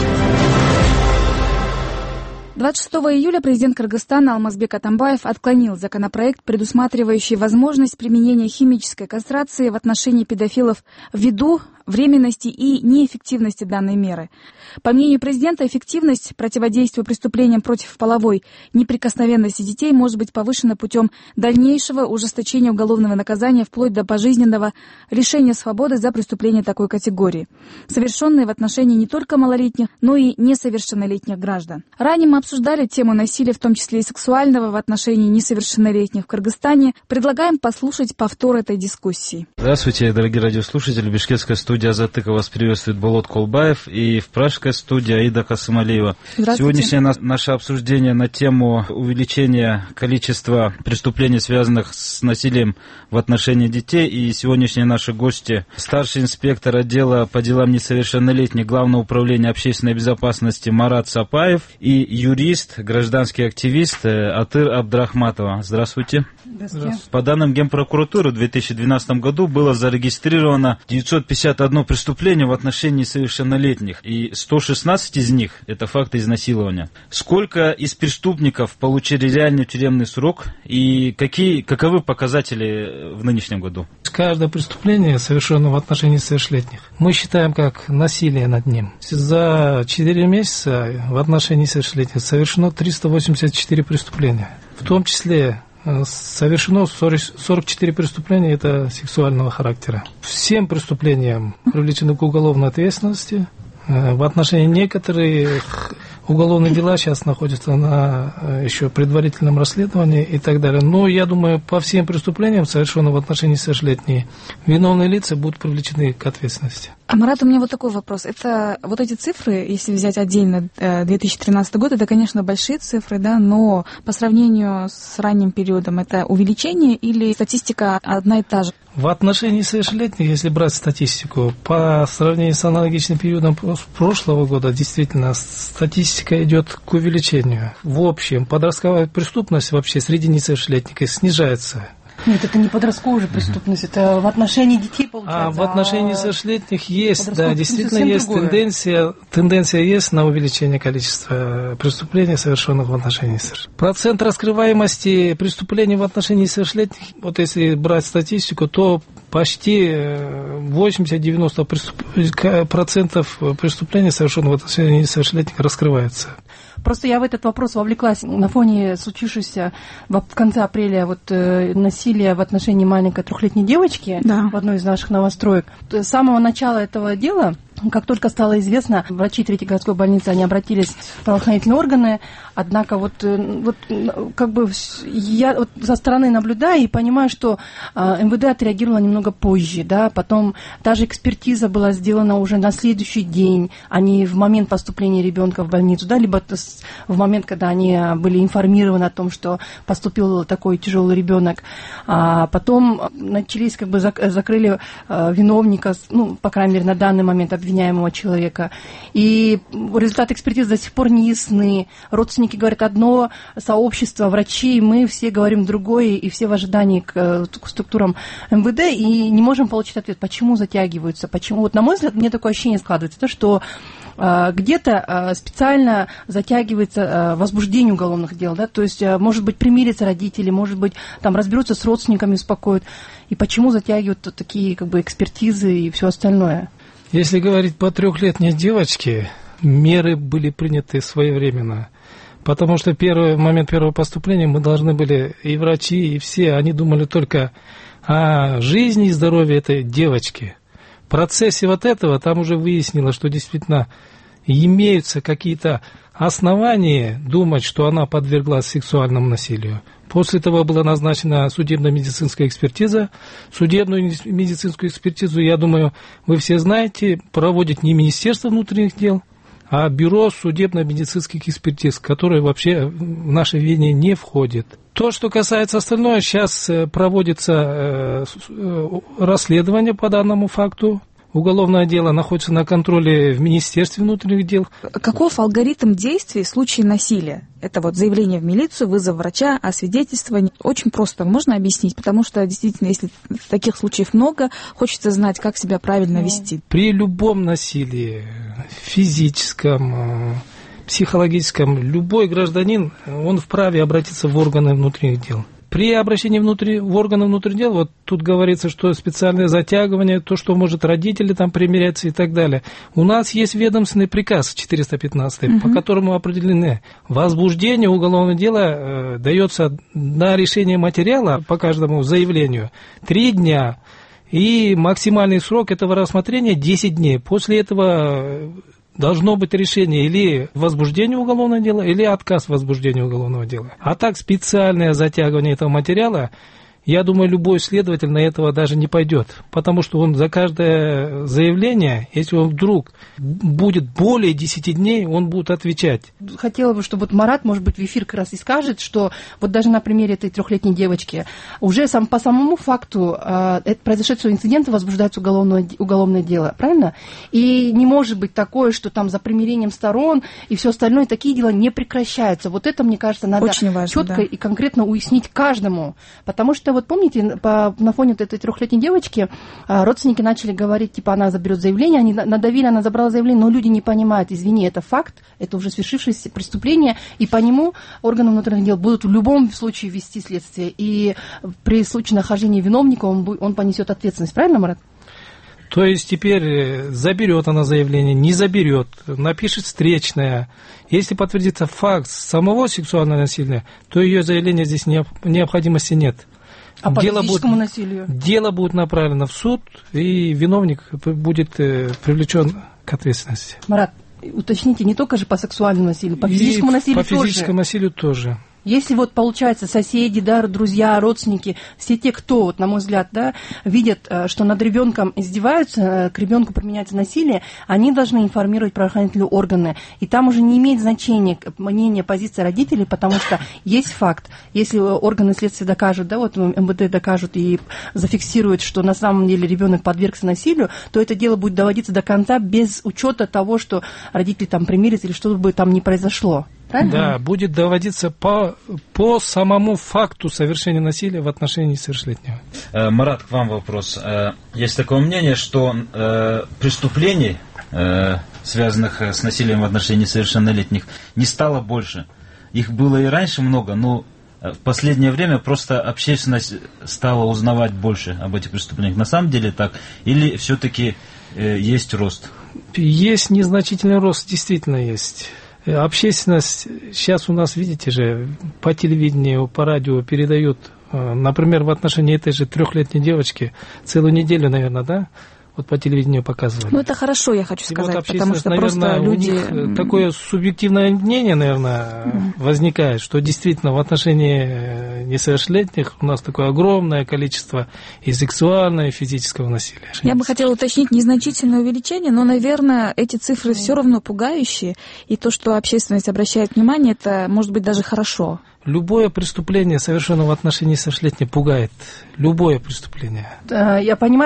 двадцать шестого июля президент Кыргызстана Алмазбек Атамбаев отклонил законопроект, предусматривающий возможность применения химической кастрации в отношении педофилов ввиду временности и неэффективности данной меры. По мнению президента, эффективность противодействия преступлениям против половой неприкосновенности детей может быть повышена путем дальнейшего ужесточения уголовного наказания вплоть до пожизненного лишения свободы за преступления такой категории, совершенные в отношении не только малолетних, но и несовершеннолетних граждан. Ранее мы обсуждали тему насилия, в том числе и сексуального, в отношении несовершеннолетних в Кыргызстане. Предлагаем послушать повтор этой дискуссии. Здравствуйте, дорогие радиослушатели. Бишкекская студия Азаттыка вас приветствует Болот Колбаев и в пражской студии Аида Касымалиева. Сегодняшнее на- наше обсуждение на тему увеличения количества преступлений, связанных с насилием в отношении детей. И сегодняшние наши гости — старший инспектор отдела по делам несовершеннолетних Главного управления общественной безопасности Марат Сапаев и юрист, гражданский активист Атыр Абдрахматова. Здравствуйте. Здравствуйте. По данным Генпрокуратуры, в две тысячи двенадцатом году было зарегистрировано девятьсот пятьдесят одно преступление в отношении несовершеннолетних, и сто шестнадцать из них – это факты изнасилования. Сколько из преступников получили реальный тюремный срок и какие, каковы показатели в нынешнем году? Каждое преступление, совершенное в отношении несовершеннолетних, мы считаем как насилие над ним. За четыре месяца в отношении несовершеннолетних совершено триста восемьдесят четыре преступления, в том числе совершено сорок четыре преступления это сексуального характера. Всем преступлениям привлечены к уголовной ответственности. В отношении некоторых уголовные дела сейчас находятся на еще предварительном расследовании и так далее. Но я думаю, по всем преступлениям, совершенным в отношении несовершеннолетних, виновные лица будут привлечены к ответственности. А, Марат, у меня вот такой вопрос. Это вот эти цифры, если взять отдельно две тысячи тринадцатый год, это, конечно, большие цифры, да, но по сравнению с ранним периодом это увеличение или статистика одна и та же? В отношении несовершеннолетних, если брать статистику, по сравнению с аналогичным периодом прошлого года, действительно, статистика идет к увеличению. В общем, подростковая преступность вообще среди несовершеннолетних снижается. Нет, это не подростковая же преступность, это в отношении детей получается. А в отношении несовершеннолетних есть, да, действительно есть тенденция, тенденция есть на увеличение количества преступлений, совершенных в отношении несовершеннолетних. Процент раскрываемости преступлений в отношении несовершеннолетних, вот если брать статистику, то почти восемьдесят-девяносто процентов преступлений, совершенных в отношении несовершеннолетних, раскрывается. Просто я в этот вопрос вовлеклась на фоне случившегося в конце апреля вот, э, насилия в отношении маленькой трехлетней девочки, да, в одной из наших новостроек. С самого начала этого дела, как только стало известно, врачи Третьей городской больницы, они обратились в правоохранительные органы, однако вот, вот как бы я вот со стороны наблюдаю и понимаю, что э, МВД отреагировало немного позже, да, потом даже экспертиза была сделана уже на следующий день, а не в момент поступления ребенка в больницу, да, либо в момент, когда они были информированы о том, что поступил такой тяжелый ребенок. А потом начались, как бы закрыли виновника, ну, по крайней мере, на данный момент обвиняемого человека. И результаты экспертизы до сих пор не ясны. Родственники говорят одно, сообщество, врачи, мы все говорим другое, и все в ожидании к, к структурам МВД, и не можем получить ответ, почему затягиваются, почему. Вот, на мой взгляд, мне такое ощущение складывается, то, что где-то специально затягивается возбуждение уголовных дел, да, то есть, может быть, примирятся родители, может быть, там разберутся с родственниками, успокоят. И почему затягивают такие, как бы, экспертизы и все остальное? Если говорить по трехлетней девочке, меры были приняты своевременно. Потому что первый момент первого поступления мы должны были, и врачи, и все, они думали только о жизни и здоровье этой девочки. В процессе вот этого там уже выяснилось, что действительно имеются какие-то основания думать, что она подверглась сексуальному насилию. После того была назначена судебно-медицинская экспертиза. Судебную медицинскую экспертизу, я думаю, вы все знаете, проводит не Министерство внутренних дел, а Бюро судебно-медицинских экспертиз, которое вообще в наше ведение не входит. То, что касается остального, сейчас проводится расследование по данному факту. Уголовное дело находится на контроле в Министерстве внутренних дел. Каков алгоритм действий в случае насилия? Это вот заявление в милицию, вызов врача, освидетельствование. Очень просто можно объяснить, потому что действительно, если таких случаев много, хочется знать, как себя правильно вести. При любом насилии, физическом, психологическом, любой гражданин, он вправе обратиться в органы внутренних дел. При обращении внутри, в органы внутренних дел, вот тут говорится, что специальное затягивание, то, что может родители там примиряться и так далее. У нас есть ведомственный приказ четыреста пятнадцатый, угу. по которому определены возбуждение уголовного дела э, дается на решение материала по каждому заявлению три дня. И максимальный срок этого рассмотрения десять дней. После этого должно быть решение или возбуждение уголовного дела, или отказ в возбуждении уголовного дела. А так специальное затягивание этого материала, я думаю, любой следователь на этого даже не пойдет, потому что он за каждое заявление, если он вдруг будет более десяти дней, он будет отвечать. Хотела бы, чтобы вот Марат, может быть, в эфир как раз и скажет, что вот даже на примере этой трехлетней девочки уже сам, по самому факту э, произошедшего инцидента возбуждается уголовное, уголовное дело, правильно? И не может быть такое, что там за примирением сторон и все остальное, такие дела не прекращаются. Вот это, мне кажется, надо важно, четко да. и конкретно уяснить каждому, потому что вот помните, по, на фоне вот этой трехлетней девочки родственники начали говорить, типа, она заберет заявление, они надавили, она забрала заявление, но люди не понимают, извини, это факт, это уже свершившееся преступление, и по нему органы внутренних дел будут в любом случае вести следствие, и при случае нахождения виновника он, он понесет ответственность, правильно, Марат? То есть теперь заберет она заявление, не заберет, напишет встречное. Если подтвердится факт самого сексуального насилия, то ее заявление здесь необходимости нет. А по дело физическому будет, насилию? Дело будет направлено в суд, и виновник будет привлечен к ответственности. Марат, уточните, не только же по сексуальному насилию, по физическому и насилию по тоже? По физическому насилию тоже. Если вот получается соседи, да, друзья, родственники, все те, кто, вот, на мой взгляд, да, видят, что над ребенком издеваются, к ребенку применяется насилие, они должны информировать правоохранительные органы. И там уже не имеет значения мнение, позиция родителей, потому что есть факт. Если органы следствия докажут, да, вот эм вэ дэ докажут и зафиксируют, что на самом деле ребенок подвергся насилию, то это дело будет доводиться до конца без учета того, что родители там примирятся или что бы там ни произошло. Правильно? Да, будет доводиться по, по самому факту совершения насилия в отношении несовершеннолетнего. Марат, к вам вопрос. Есть такое мнение, что э, преступлений, э, связанных с насилием в отношении несовершеннолетних, не стало больше. Их было и раньше много, но в последнее время просто общественность стала узнавать больше об этих преступлениях. На самом деле так? Или все-таки э, есть рост? Есть незначительный рост, действительно есть. Общественность, сейчас у нас, видите же, по телевидению, по радио передают, например, в отношении этой же трехлетней девочки целую неделю, наверное, да, вот по телевидению показывали. Ну, это хорошо, я хочу сказать, вот потому что наверное, просто люди... У них такое субъективное мнение, наверное, mm. возникает, что действительно в отношении несовершеннолетних у нас такое огромное количество и сексуального, и физического насилия. Я бы хотела уточнить незначительное увеличение, но, наверное, эти цифры mm. все равно пугающие, и то, что общественность обращает внимание, это может быть даже хорошо. Любое преступление, совершенное в отношении несовершеннолетних, пугает. Любое преступление. Я понимаю,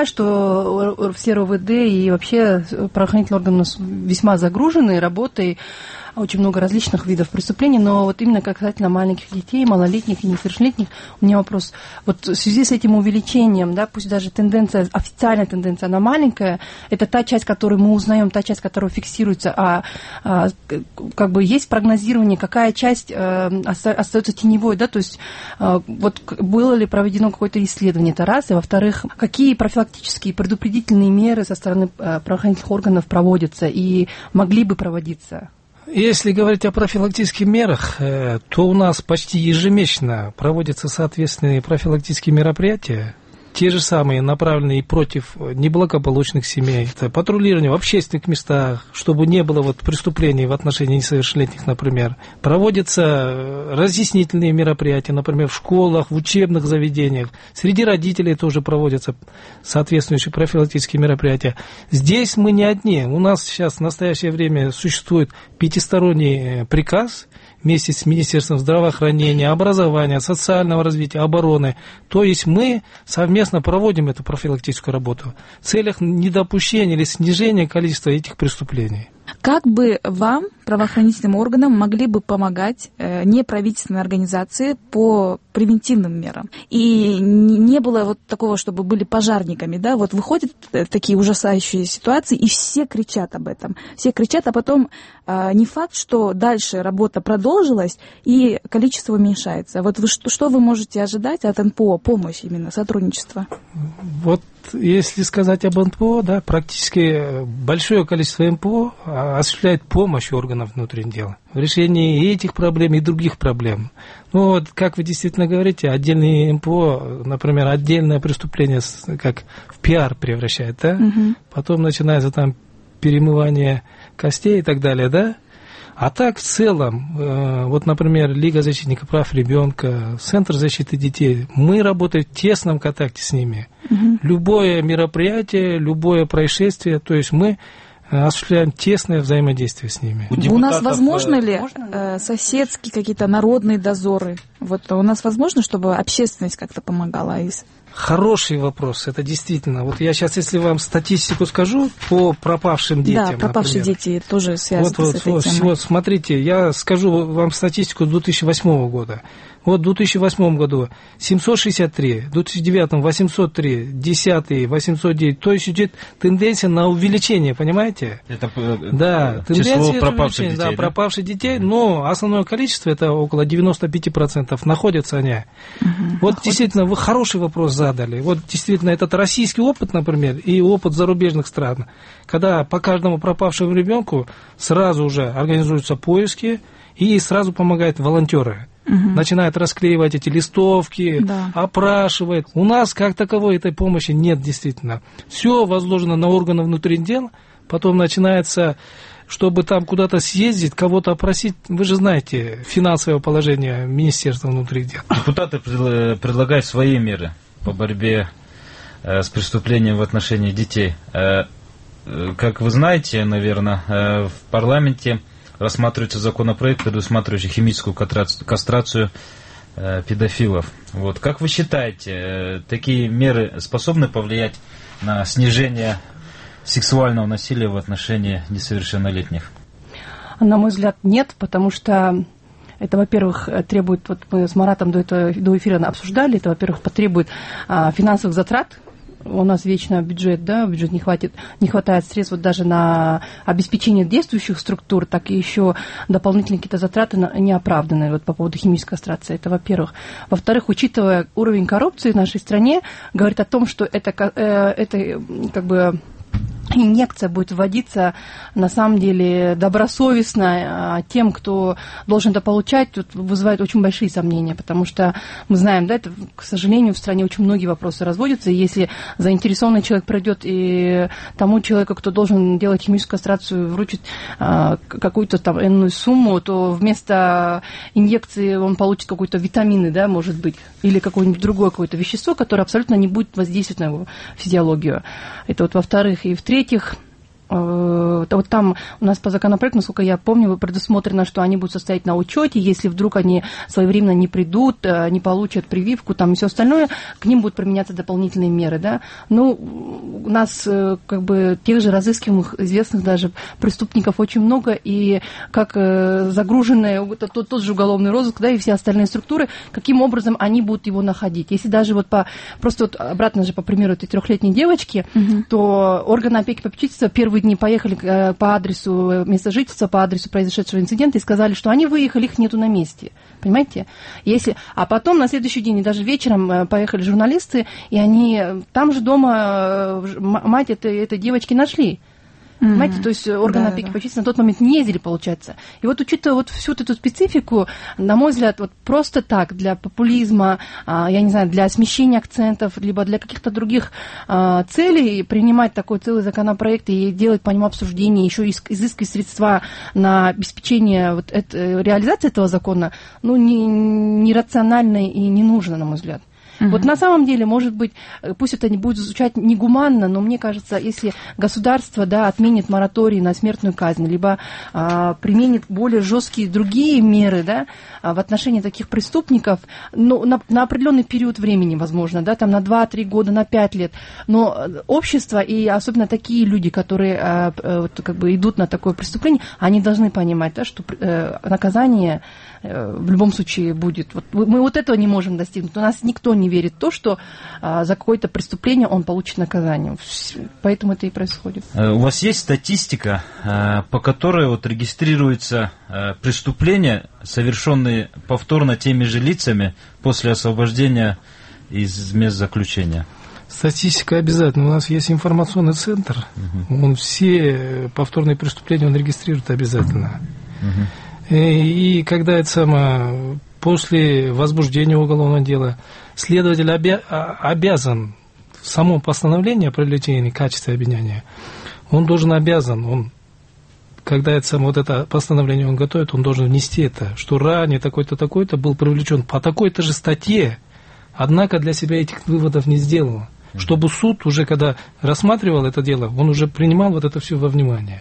что все эр о вэ дэ и вообще правоохранительные органы у нас весьма загружены работой, очень много различных видов преступлений, но вот именно касательно маленьких детей, малолетних и несовершеннолетних, у меня вопрос. Вот в связи с этим увеличением, да, пусть даже тенденция, официальная тенденция, она маленькая, это та часть, которую мы узнаем, та часть, которая фиксируется, а, а как бы есть прогнозирование, какая часть а, остается теневой, да, то есть а, вот было ли проведено какое-то исследование, это раз, и во-вторых, какие профилактические предупредительные меры со стороны а, правоохранительных органов проводятся и могли бы проводиться? Если говорить о профилактических мерах, то у нас почти ежемесячно проводятся соответственные профилактические мероприятия те же самые, направленные против неблагополучных семей, это патрулирование в общественных местах, чтобы не было вот преступлений в отношении несовершеннолетних, например. Проводятся разъяснительные мероприятия, например, в школах, в учебных заведениях. Среди родителей тоже проводятся соответствующие профилактические мероприятия. Здесь мы не одни. У нас сейчас в настоящее время существует пятисторонний приказ вместе с Министерством здравоохранения, образования, социального развития, обороны. То есть мы совместно проводим эту профилактическую работу в целях недопущения или снижения количества этих преступлений. Как бы вам, правоохранительным органам, могли бы помогать э, неправительственные организации по превентивным мерам? И не было вот такого, чтобы были пожарниками, да, вот выходят такие ужасающие ситуации, и все кричат об этом. Все кричат, а потом э, не факт, что дальше работа продолжилась, и количество уменьшается. Вот вы, что, что вы можете ожидать от эн пэ о, помощь именно, сотрудничество? Вот если сказать об эн пэ о, да, практически большое количество эн пэ о осуществляет помощь органов внутренних дел в решении этих проблем и других проблем. Ну вот, как вы действительно говорите, отдельные эн пэ о, например, отдельное преступление как в пиар превращает, да? Угу. Потом начинается там перемывание костей и так далее, да? А так, в целом, э, вот, например, Лига защитников прав ребенка, Центр защиты детей, мы работаем в тесном контакте с ними. Угу. Любое мероприятие, любое происшествие, то есть мы осуществляем тесное взаимодействие с ними. У, у нас возможно ли э, соседские какие-то народные дозоры? Вот у нас возможно, чтобы общественность как-то помогала? Хороший вопрос, это действительно. Вот я сейчас, если вам статистику скажу по пропавшим детям. Да, пропавшие например. Дети тоже связаны вот, с вот, этой вот, темой. Вот, смотрите, я скажу вам статистику две тысячи восьмого года. Вот в две тысячи восьмом году семьсот шестьдесят три, в две тысячи девятом восемьсот три, в две тысячи десятом восемьсот девять. То есть идет тенденция на увеличение, понимаете? Это да, число пропавших детей. Да, да, пропавших детей, но основное количество, это около девяносто пять процентов, находятся они. Угу, вот находятся. Действительно, вы хороший вопрос задали. Вот действительно, этот российский опыт, например, и опыт зарубежных стран, когда по каждому пропавшему ребенку сразу уже организуются поиски и сразу помогают волонтеры. Угу. Начинает расклеивать эти листовки, да. опрашивает. У нас как таковой этой помощи нет действительно. Все возложено на органы внутренних дел, потом начинается, чтобы там куда-то съездить, кого-то опросить. Вы же знаете финансовое положение Министерства внутренних дел. Депутаты предлагают свои меры по борьбе с преступлением в отношении детей. Как вы знаете, наверное, в парламенте рассматривается законопроект, предусматривающий химическую кастрацию э, педофилов. Вот. Как вы считаете, э, такие меры способны повлиять на снижение сексуального насилия в отношении несовершеннолетних? На мой взгляд, нет, потому что это, во-первых, требует, вот мы с Маратом до, этого, до эфира обсуждали, это, во-первых, потребует а, финансовых затрат. У нас вечно бюджет, да, бюджет не хватит, не хватает средств вот даже на обеспечение действующих структур, так и еще дополнительные какие-то затраты неоправданные вот по поводу химической кастрации. Это, во-первых. Во-вторых, учитывая уровень коррупции в нашей стране, говорит о том, что это, это как бы инъекция будет вводиться на самом деле добросовестно тем, кто должен это получать, тут вызывает очень большие сомнения, потому что мы знаем, да, это, к сожалению, в стране очень многие вопросы разводятся, и если заинтересованный человек придет и тому человеку, кто должен делать химическую кастрацию, вручит а, какую-то там энную сумму, то вместо инъекции он получит какой-то витамины, да, может быть, или какое-нибудь другое какое-то вещество, которое абсолютно не будет воздействовать на его физиологию. Это вот во-вторых. И в-третьих, вот там у нас по законопроекту, насколько я помню, предусмотрено, что они будут состоять на учете, если вдруг они своевременно не придут, не получат прививку, там и все остальное, к ним будут применяться дополнительные меры, да. Ну, у нас как бы тех же разыскиваемых, известных даже преступников очень много, и как загруженные, тот, тот же уголовный розыск, да, и все остальные структуры, каким образом они будут его находить. Если даже вот по, просто вот обратно же по примеру этой трехлетней девочки, угу. то органы опеки и попечительства первые дни поехали по адресу места жительства, по адресу произошедшего инцидента и сказали, что они выехали, их нету на месте. Понимаете? Если... А потом на следующий день, и даже вечером поехали журналисты, и они там же дома мать этой, этой девочки нашли. Mm-hmm. Понимаете, то есть органы да, опеки да. попечительства на тот момент не ездили, получается. И вот учитывая вот всю вот эту специфику, на мой взгляд, вот просто так, для популизма, я не знаю, для смещения акцентов, либо для каких-то других целей принимать такой целый законопроект и делать по нему обсуждение, еще изыскивать средства на обеспечение вот это, реализации этого закона, ну, нерационально и не нужно, на мой взгляд. Uh-huh. Вот на самом деле, может быть, пусть это не будет звучать негуманно, но мне кажется, если государство, да, отменит мораторий на смертную казнь, либо а, применит более жесткие другие меры, да, а, в отношении таких преступников, ну, на, на определенный период времени, возможно, да, там на два-три года, на пять лет, но общество и особенно такие люди, которые а, а, вот, как бы идут на такое преступление, они должны понимать, да, что а, наказание а, в любом случае будет. Вот, мы вот этого не можем достигнуть. У нас никто не верит в то, что а, за какое-то преступление он получит наказание. Поэтому это и происходит. У вас есть статистика, по которой вот регистрируются преступления, совершенные повторно теми же лицами после освобождения из мест заключения? Статистика обязательно. У нас есть информационный центр. Угу. Он все повторные преступления он регистрирует обязательно. Угу. И, и когда это самое, после возбуждения уголовного дела следователь обя- обязан в самом постановлении о привлечении качества обвинения, он должен обязан, он, когда это само, вот это постановление он готовит, он должен внести это, что ранее такой-то, такой-то был привлечен по такой-то же статье, однако для себя этих выводов не сделал. Mm-hmm. Чтобы суд уже, когда рассматривал это дело, он уже принимал вот это все во внимание.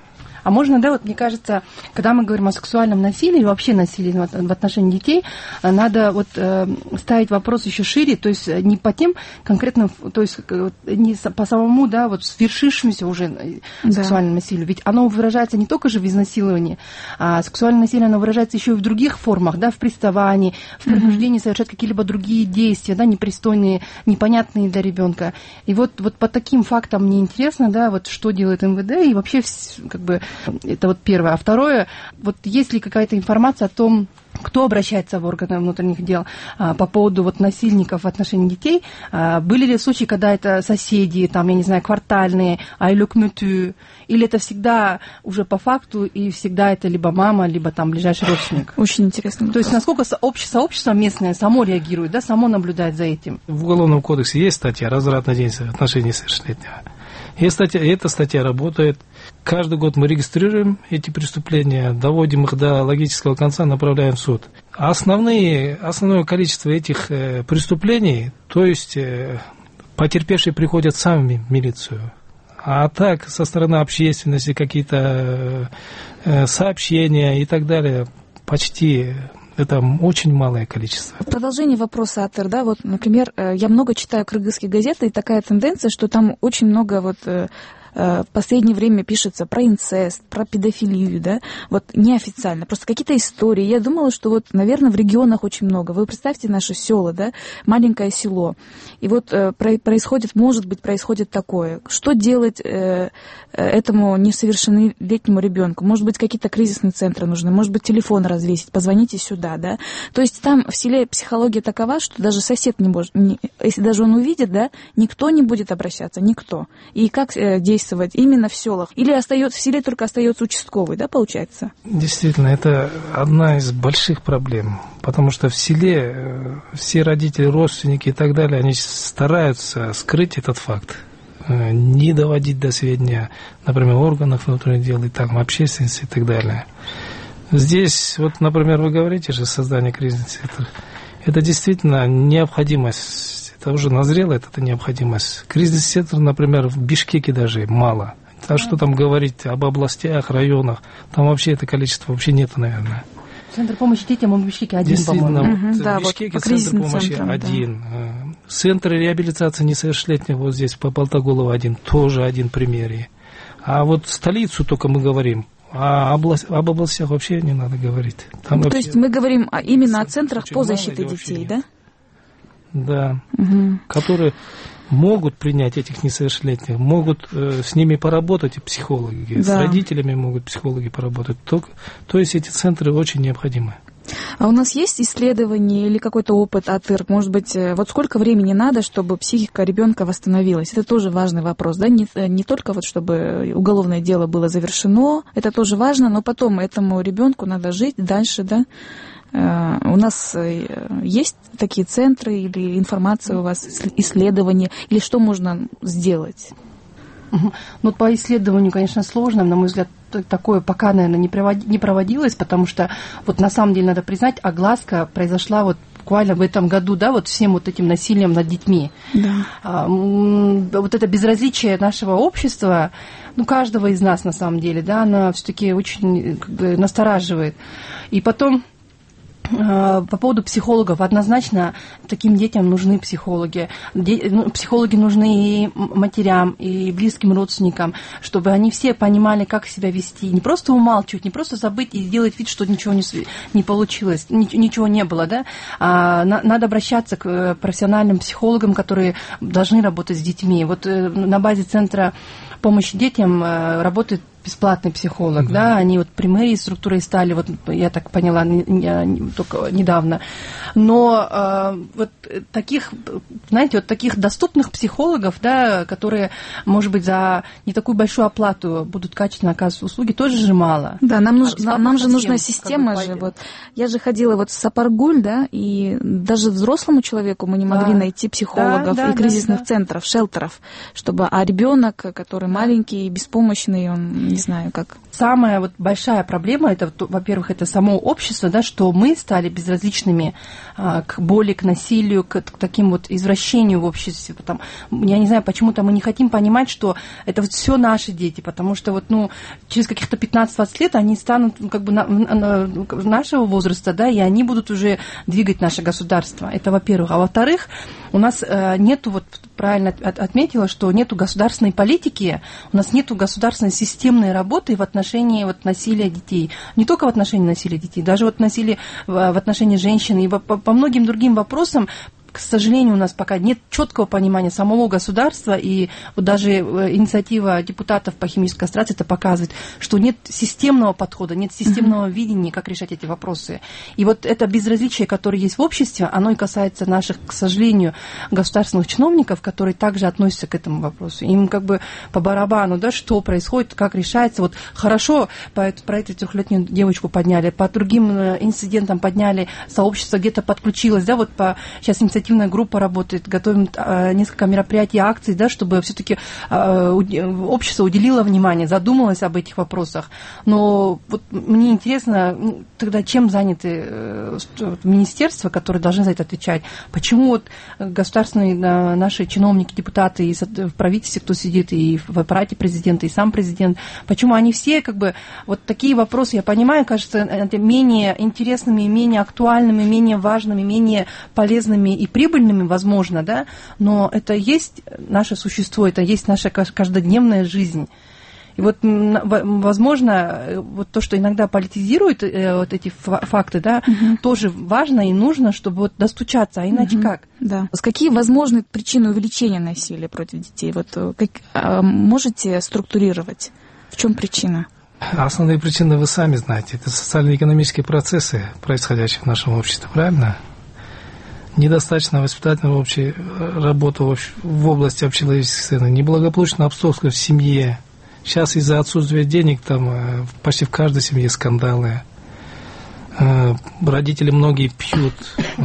А можно, да, вот мне кажется, когда мы говорим о сексуальном насилии, вообще насилии в отношении детей, надо вот э, ставить вопрос еще шире, то есть не по тем конкретным, то есть не по самому, да, вот свершившемуся уже да. сексуальному насилию. Ведь оно выражается не только же в изнасиловании, а сексуальное насилие, оно выражается еще и в других формах, да, в приставании, в принуждении совершать какие-либо другие действия, да, непристойные, непонятные для ребенка. И вот, вот по таким фактам мне интересно, да, вот что делает эм вэ дэ и вообще как бы. Это вот первое. А второе, вот есть ли какая-то информация о том, кто обращается в органы внутренних дел а, по поводу вот насильников в отношении детей? А, были ли случаи, когда это соседи, там, я не знаю, квартальные, айлюкмютю, или это всегда уже по факту, и всегда это либо мама, либо там ближайший родственник? Очень интересно. То есть насколько сообщество местное само реагирует, да, само наблюдает за этим? В Уголовном кодексе есть статья «Развратная деятельность в отношении совершеннолетнего». И статья, эта статья работает. Каждый год мы регистрируем эти преступления, доводим их до логического конца, направляем в суд. А основные, основное количество этих э, преступлений, то есть э, потерпевшие приходят сами в милицию. А так, со стороны общественности какие-то э, сообщения и так далее, почти... Это очень малое количество. В продолжение вопроса, Атер, да, вот, например, я много читаю кыргызские газеты, и такая тенденция, что там очень много вот в последнее время пишется про инцест, про педофилию, да, вот неофициально, просто какие-то истории. Я думала, что вот, наверное, в регионах очень много. Вы представьте наше село, да, маленькое село, и вот э, происходит, может быть, происходит такое. Что делать э, этому несовершеннолетнему ребенку? Может быть, какие-то кризисные центры нужны, может быть, телефон развесить, позвоните сюда, да. То есть там в селе психология такова, что даже сосед не может, не, если даже он увидит, да, никто не будет обращаться, никто. И как э, действовать именно в селах? Или остается, в селе только остается участковый, да, получается? Действительно, это одна из больших проблем, потому что в селе все родители, родственники и так далее, они стараются скрыть этот факт, не доводить до сведения, например, органов внутренних дел и там общественности и так далее. Здесь, вот, например, вы говорите же создание кризисных центров, это действительно необходимость. Это уже назрело, это необходимость. Кризисный центр, например, в Бишкеке даже мало. А что там говорить об областях, районах? Там вообще это количество вообще нет, наверное. Центр помощи детям, он в Бишкеке один, действительно, по-моему. Вот да, в Бишкеке вот центр помощи центрам, один. Да. Центр реабилитации несовершеннолетних вот здесь, по Болтоголову один, тоже один пример. А вот столицу только мы говорим. А область, об областях вообще не надо говорить. Там ну, вообще... То есть мы говорим именно о центрах по защите детей, да? Да, угу. Которые могут принять этих несовершеннолетних, могут э, с ними поработать и психологи, да. С родителями могут психологи поработать. То, то есть эти центры очень необходимы. А у нас есть исследование или какой-то опыт от ИРК? Может быть, вот сколько времени надо, чтобы психика ребенка восстановилась? Это тоже важный вопрос, да? Не, не только вот чтобы уголовное дело было завершено, это тоже важно, но потом этому ребенку надо жить дальше, да? У нас есть такие центры или информация у вас, исследования, или что можно сделать? Ну, по исследованию, конечно, сложно, на мой взгляд, такое пока, наверное, не, провод... не проводилось, потому что вот на самом деле надо признать, огласка произошла вот буквально в этом году, да, вот всем вот этим насилием над детьми. Да. А, вот это безразличие нашего общества, ну, каждого из нас, на самом деле, да, она все-таки очень как бы настораживает. И потом... По поводу психологов, однозначно таким детям нужны психологи. Психологи нужны и матерям, и близким родственникам, чтобы они все понимали, как себя вести. Не просто умалчивать, не просто забыть и делать вид, что ничего не, не получилось, ничего не было. Да? А надо обращаться к профессиональным психологам, которые должны работать с детьми. Вот на базе Центра помощи детям работает бесплатный психолог, да. да, они вот при мэрии структурой стали, вот я так поняла, не, не, только недавно. Но э, вот таких, знаете, вот таких доступных психологов, да, которые, может быть, за не такую большую оплату будут качественно оказывать услуги, тоже же мало. Да, нам, нуж, а нам же нужна система как бы, же. Вот. Я же ходила вот в Сапаргуль, да, и даже взрослому человеку мы не могли да. найти психологов да, да, и кризисных да, да. центров, шелтеров, чтобы, а ребенок, который маленький и беспомощный, он не знаю, как. Самая вот большая проблема, это, во-первых, это само общество, да, что мы стали безразличными а, к боли, к насилию, к, к таким вот извращению в обществе. Потому, я не знаю, почему-то мы не хотим понимать, что это вот все наши дети, потому что вот, ну, через каких-то пятнадцать-двадцать лет они станут как бы на, на, нашего возраста, да, и они будут уже двигать наше государство. Это во-первых. А во-вторых, у нас а, нету, вот правильно от, отметила, что нету государственной политики, у нас нету государственной системной работы в отношении вот, насилия детей. Не только в отношении насилия детей, даже вот насилия в отношении женщин и по, по многим другим вопросам. К сожалению, у нас пока нет четкого понимания самого государства, и вот даже инициатива депутатов по химической кастрации это показывает, что нет системного подхода, нет системного mm-hmm. видения, как решать эти вопросы. И вот это безразличие, которое есть в обществе, оно и касается наших, к сожалению, государственных чиновников, которые также относятся к этому вопросу. Им как бы по барабану, да, что происходит, как решается. Вот хорошо про эту трехлетнюю девочку подняли, по другим инцидентам подняли, сообщество где-то подключилось, да, вот по сейчас инициатива группа работает, готовим а, несколько мероприятий, акций, да, чтобы все-таки а, общество уделило внимание, задумалось об этих вопросах. Но вот мне интересно, тогда чем заняты э, министерства, которые должны за это отвечать? Почему вот государственные да, наши чиновники, депутаты и в правительстве, кто сидит, и в аппарате президента, и сам президент, почему они все как бы вот такие вопросы, я понимаю, кажется, менее интересными, менее актуальными, менее важными, менее полезными и прибыльными, возможно, да, но это есть наше существо, это есть наша каждодневная жизнь. И вот, возможно, вот то, что иногда политизируют вот эти факты, да, угу. тоже важно и нужно, чтобы вот достучаться, а иначе угу. как? Да. Какие возможны причины увеличения насилия против детей? Вот как, можете структурировать? В чем причина? Основные причины вы сами знаете. Это социально-экономические процессы, происходящие в нашем обществе, правильно? Недостаточно воспитательной общей работы в области общечеловеческой сцены, неблагополучная обстановка в семье. Сейчас из-за отсутствия денег там почти в каждой семье скандалы. Родители многие пьют.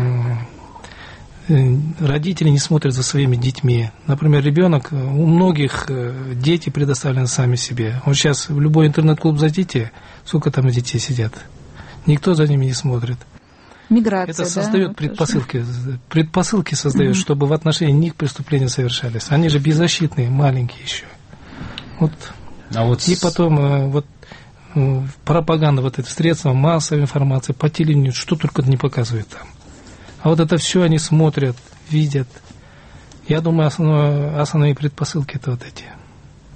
Родители не смотрят за своими детьми. Например, ребенок, у многих дети предоставлены сами себе. Вот сейчас в любой интернет-клуб зайдите, сколько там детей сидят. Никто за ними не смотрит. Миграция, это создает да, предпосылки, предпосылки создает, mm-hmm. чтобы в отношении них преступления совершались. Они же беззащитные, маленькие еще. Вот. А вот и потом вот пропаганда, вот это средства массовой информации по телевидению, что только не показывает там. А вот это все они смотрят, видят. Я думаю, основное, основные предпосылки это вот эти.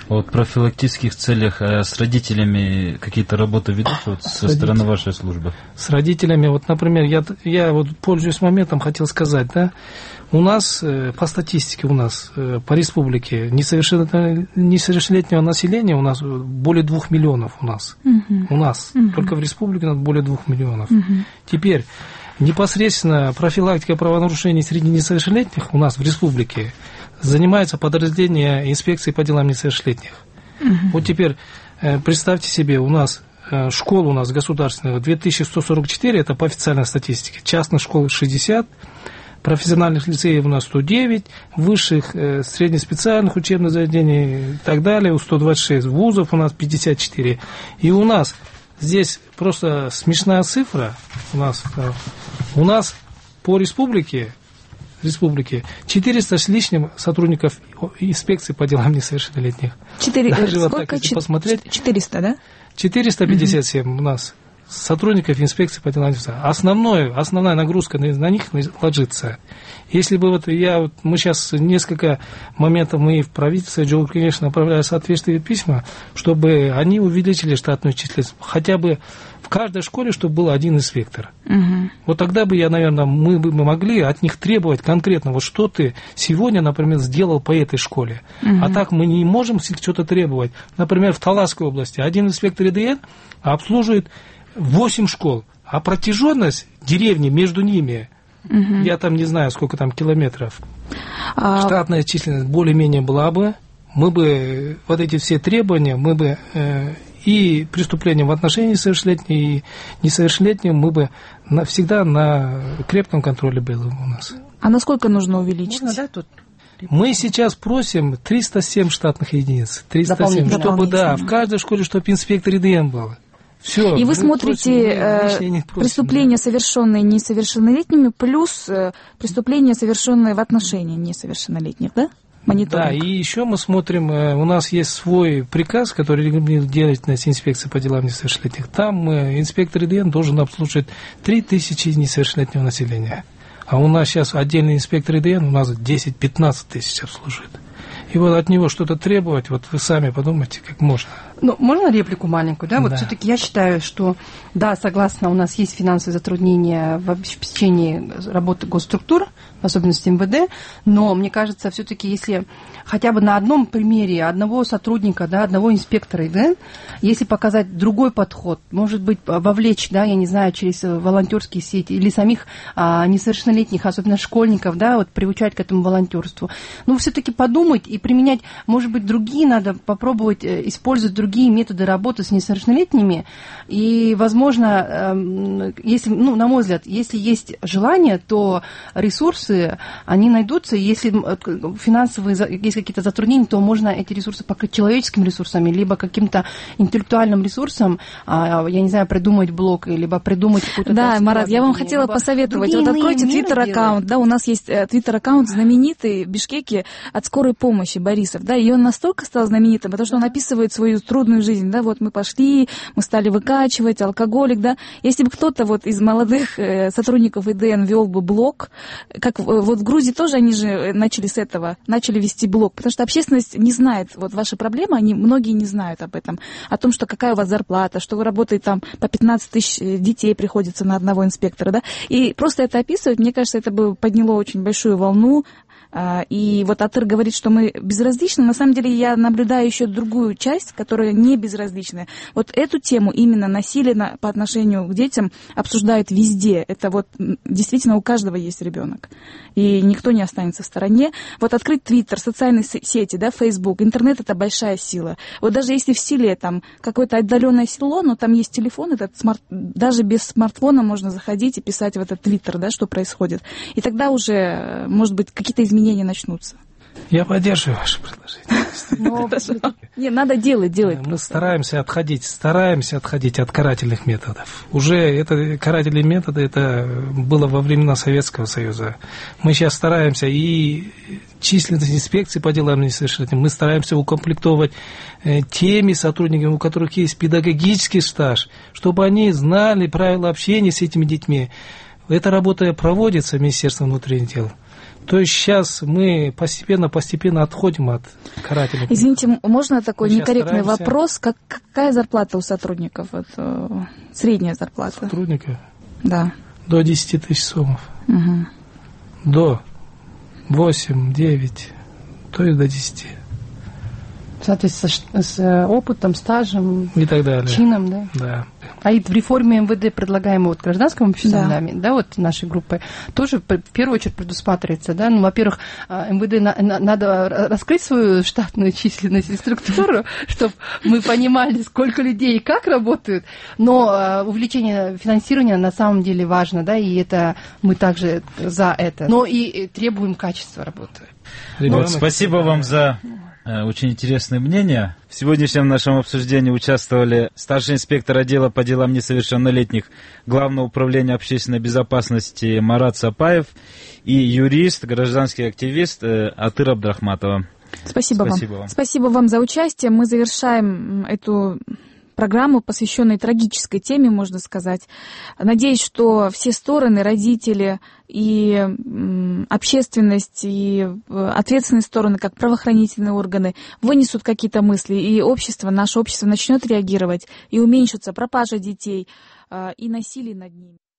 Вот в профилактических целях а с родителями какие-то работы ведутся вот, со стороны вашей службы? С родителями, вот, например, я, я вот пользуясь моментом, хотел сказать, да, у нас, по статистике у нас, по республике, несовершеннолетнего населения у нас более двух миллионов у нас. Uh-huh. У нас. Uh-huh. Только в республике у нас более двух миллионов. Uh-huh. Теперь, непосредственно профилактика правонарушений среди несовершеннолетних у нас в республике занимается подразделение инспекции по делам несовершеннолетних. Uh-huh. Вот теперь представьте себе, у нас школ у нас государственных две тысячи сто сорок четыре, это по официальной статистике, частных школ шестьдесят, профессиональных лицеев у нас сто девять, высших э, среднеспециальных учебных заведений и так далее, у сто двадцать шесть, вузов у нас пятьдесят четыре. И у нас здесь просто смешная цифра, у нас, да, у нас по республике, республике четыреста с лишним сотрудников инспекции по делам несовершеннолетних. четыре, Даже сколько? вот так, если посмотреть, четыреста, да? четыреста пятьдесят семь угу. у нас сотрудников инспекции по делам несовершеннолетних. Основное, основная нагрузка на, на них ложится. Если бы вот я, вот мы сейчас несколько моментов мы в правительство, Джо, конечно, направляю соответствующие письма, чтобы они увеличили штатную численность. Хотя бы в каждой школе, чтобы был один инспектор. Угу. Вот тогда бы я, наверное, мы бы могли от них требовать конкретно, вот что ты сегодня, например, сделал по этой школе. Угу. А так мы не можем что-то требовать. Например, в Таласской области один инспектор ИДН обслуживает восемь школ, а протяженность деревни между ними, угу. я там не знаю, сколько там километров, а... штатная численность более-менее была бы, мы бы вот эти все требования, мы бы э, и преступления в отношении совершеннолетних и несовершеннолетних, мы бы всегда на крепком контроле были у нас. А насколько нужно увеличить? Можно, да, тут? Мы сейчас просим триста семь штатных единиц, триста семь, чтобы, да, в каждой школе, чтобы инспектор ИДН был. Все, и вы смотрите э, преступления, да. совершенные несовершеннолетними, плюс э, преступления, совершенные в отношении несовершеннолетних, да? Мониторинг. Да, и еще мы смотрим, э, у нас есть свой приказ, который регулирует деятельность инспекции по делам несовершеннолетних. Там э, инспектор ИДН должен обслуживать три тысячи несовершеннолетнего населения. А у нас сейчас отдельный инспектор ИДН, у нас десять-пятнадцать тысяч обслуживает. И вот от него что-то требовать, вот вы сами подумайте, как можно. Ну, можно реплику маленькую, да? Вот да. все-таки я считаю, что, да, согласна, у нас есть финансовые затруднения в обеспечении работы госструктур, в особенности эм вэ дэ, но мне кажется, все-таки если хотя бы на одном примере одного сотрудника, да, одного инспектора ИДН, если показать другой подход, может быть, вовлечь, да, я не знаю, через волонтерские сети или самих а, несовершеннолетних, особенно школьников, да, вот приучать к этому волонтерству, ну, все-таки подумать и применять, может быть, другие, надо попробовать использовать другие методы работы с несовершеннолетними, и, возможно, если, ну, на мой взгляд, если есть желание, то ресурсы, они найдутся, если финансовые, есть какие-то затруднения, то можно эти ресурсы покрыть человеческими ресурсами, либо каким-то интеллектуальным ресурсом, я не знаю, придумать блог, либо придумать какую-то... Да, Марат, я вам хотела посоветовать, вот откройте твиттер-аккаунт, да, у нас есть твиттер-аккаунт знаменитый в Бишкеке от скорой помощи Борисов, да, и он настолько стал знаменитым, потому что он описывает свою трудную жизнь, да, вот мы пошли, мы стали выкачивать, алкоголик, да, если бы кто-то вот из молодых сотрудников ИДН вел бы блог, как вот в Грузии тоже они же начали с этого, начали вести блог, потому что общественность не знает вот ваши проблемы, они многие не знают об этом, о том, что какая у вас зарплата, что вы работаете там по пятнадцать тысяч детей приходится на одного инспектора, да, и просто это описывать, мне кажется, это бы подняло очень большую волну. И вот Атыр говорит, что мы безразличны. На самом деле я наблюдаю еще другую часть, которая не безразличная. Вот эту тему, именно насилие на, по отношению к детям, обсуждают везде. Это вот действительно у каждого есть ребенок. И никто не останется в стороне. Вот открыть Твиттер, социальные сети, да, Фейсбук, интернет — это большая сила. Вот даже если в селе там какое-то отдаленное село, но там есть телефон, этот смарт... даже без смартфона можно заходить и писать в этот Твиттер, да, что происходит. И тогда уже, может быть, какие-то изменения изменения начнутся. Я поддерживаю ваше предложение. Не, надо делать, делать. Мы стараемся отходить, стараемся отходить от карательных методов. Уже это карательные методы, это было во времена Советского Союза. Мы сейчас стараемся и численность инспекций по делам несовершеннолетних, мы стараемся укомплектовать теми сотрудниками, у которых есть педагогический стаж, чтобы они знали правила общения с этими детьми. Эта работа проводится Министерством внутренних дел. То есть сейчас мы постепенно-постепенно отходим от карателей. Извините, можно такой мы некорректный стараемся... вопрос? Как, какая зарплата у сотрудников? Вот, э, средняя зарплата? Сотрудников? Да. До десяти тысяч сомов. Угу. До восемь, девять, то есть до десяти. Соответственно, с, с опытом, стажем, и так далее. Чином, да? Да. А и в реформе эм вэ дэ, предлагаемой вот гражданскому обществу, да. да, вот нашей группы, тоже в первую очередь предусматривается, да, ну, во-первых, эм вэ дэ на, на, надо раскрыть свою штатную численность и структуру, чтобы мы понимали, сколько людей и как работают, но увеличение финансирования на самом деле важно, да, и это мы также за это, но и требуем качества работы. Вот, спасибо вам за очень интересные мнения. В сегодняшнем нашем обсуждении участвовали старший инспектор отдела по делам несовершеннолетних Главного управления общественной безопасности Марат Сапаев и юрист, гражданский активист Атыр Абдрахматова. Спасибо, Спасибо вам. вам. Спасибо вам за участие. Мы завершаем эту программу, посвященную трагической теме, можно сказать. Надеюсь, что все стороны, родители и общественность, и ответственные стороны, как правоохранительные органы, вынесут какие-то мысли, и общество, наше общество начнет реагировать, и уменьшится пропажа детей, и насилие над ними.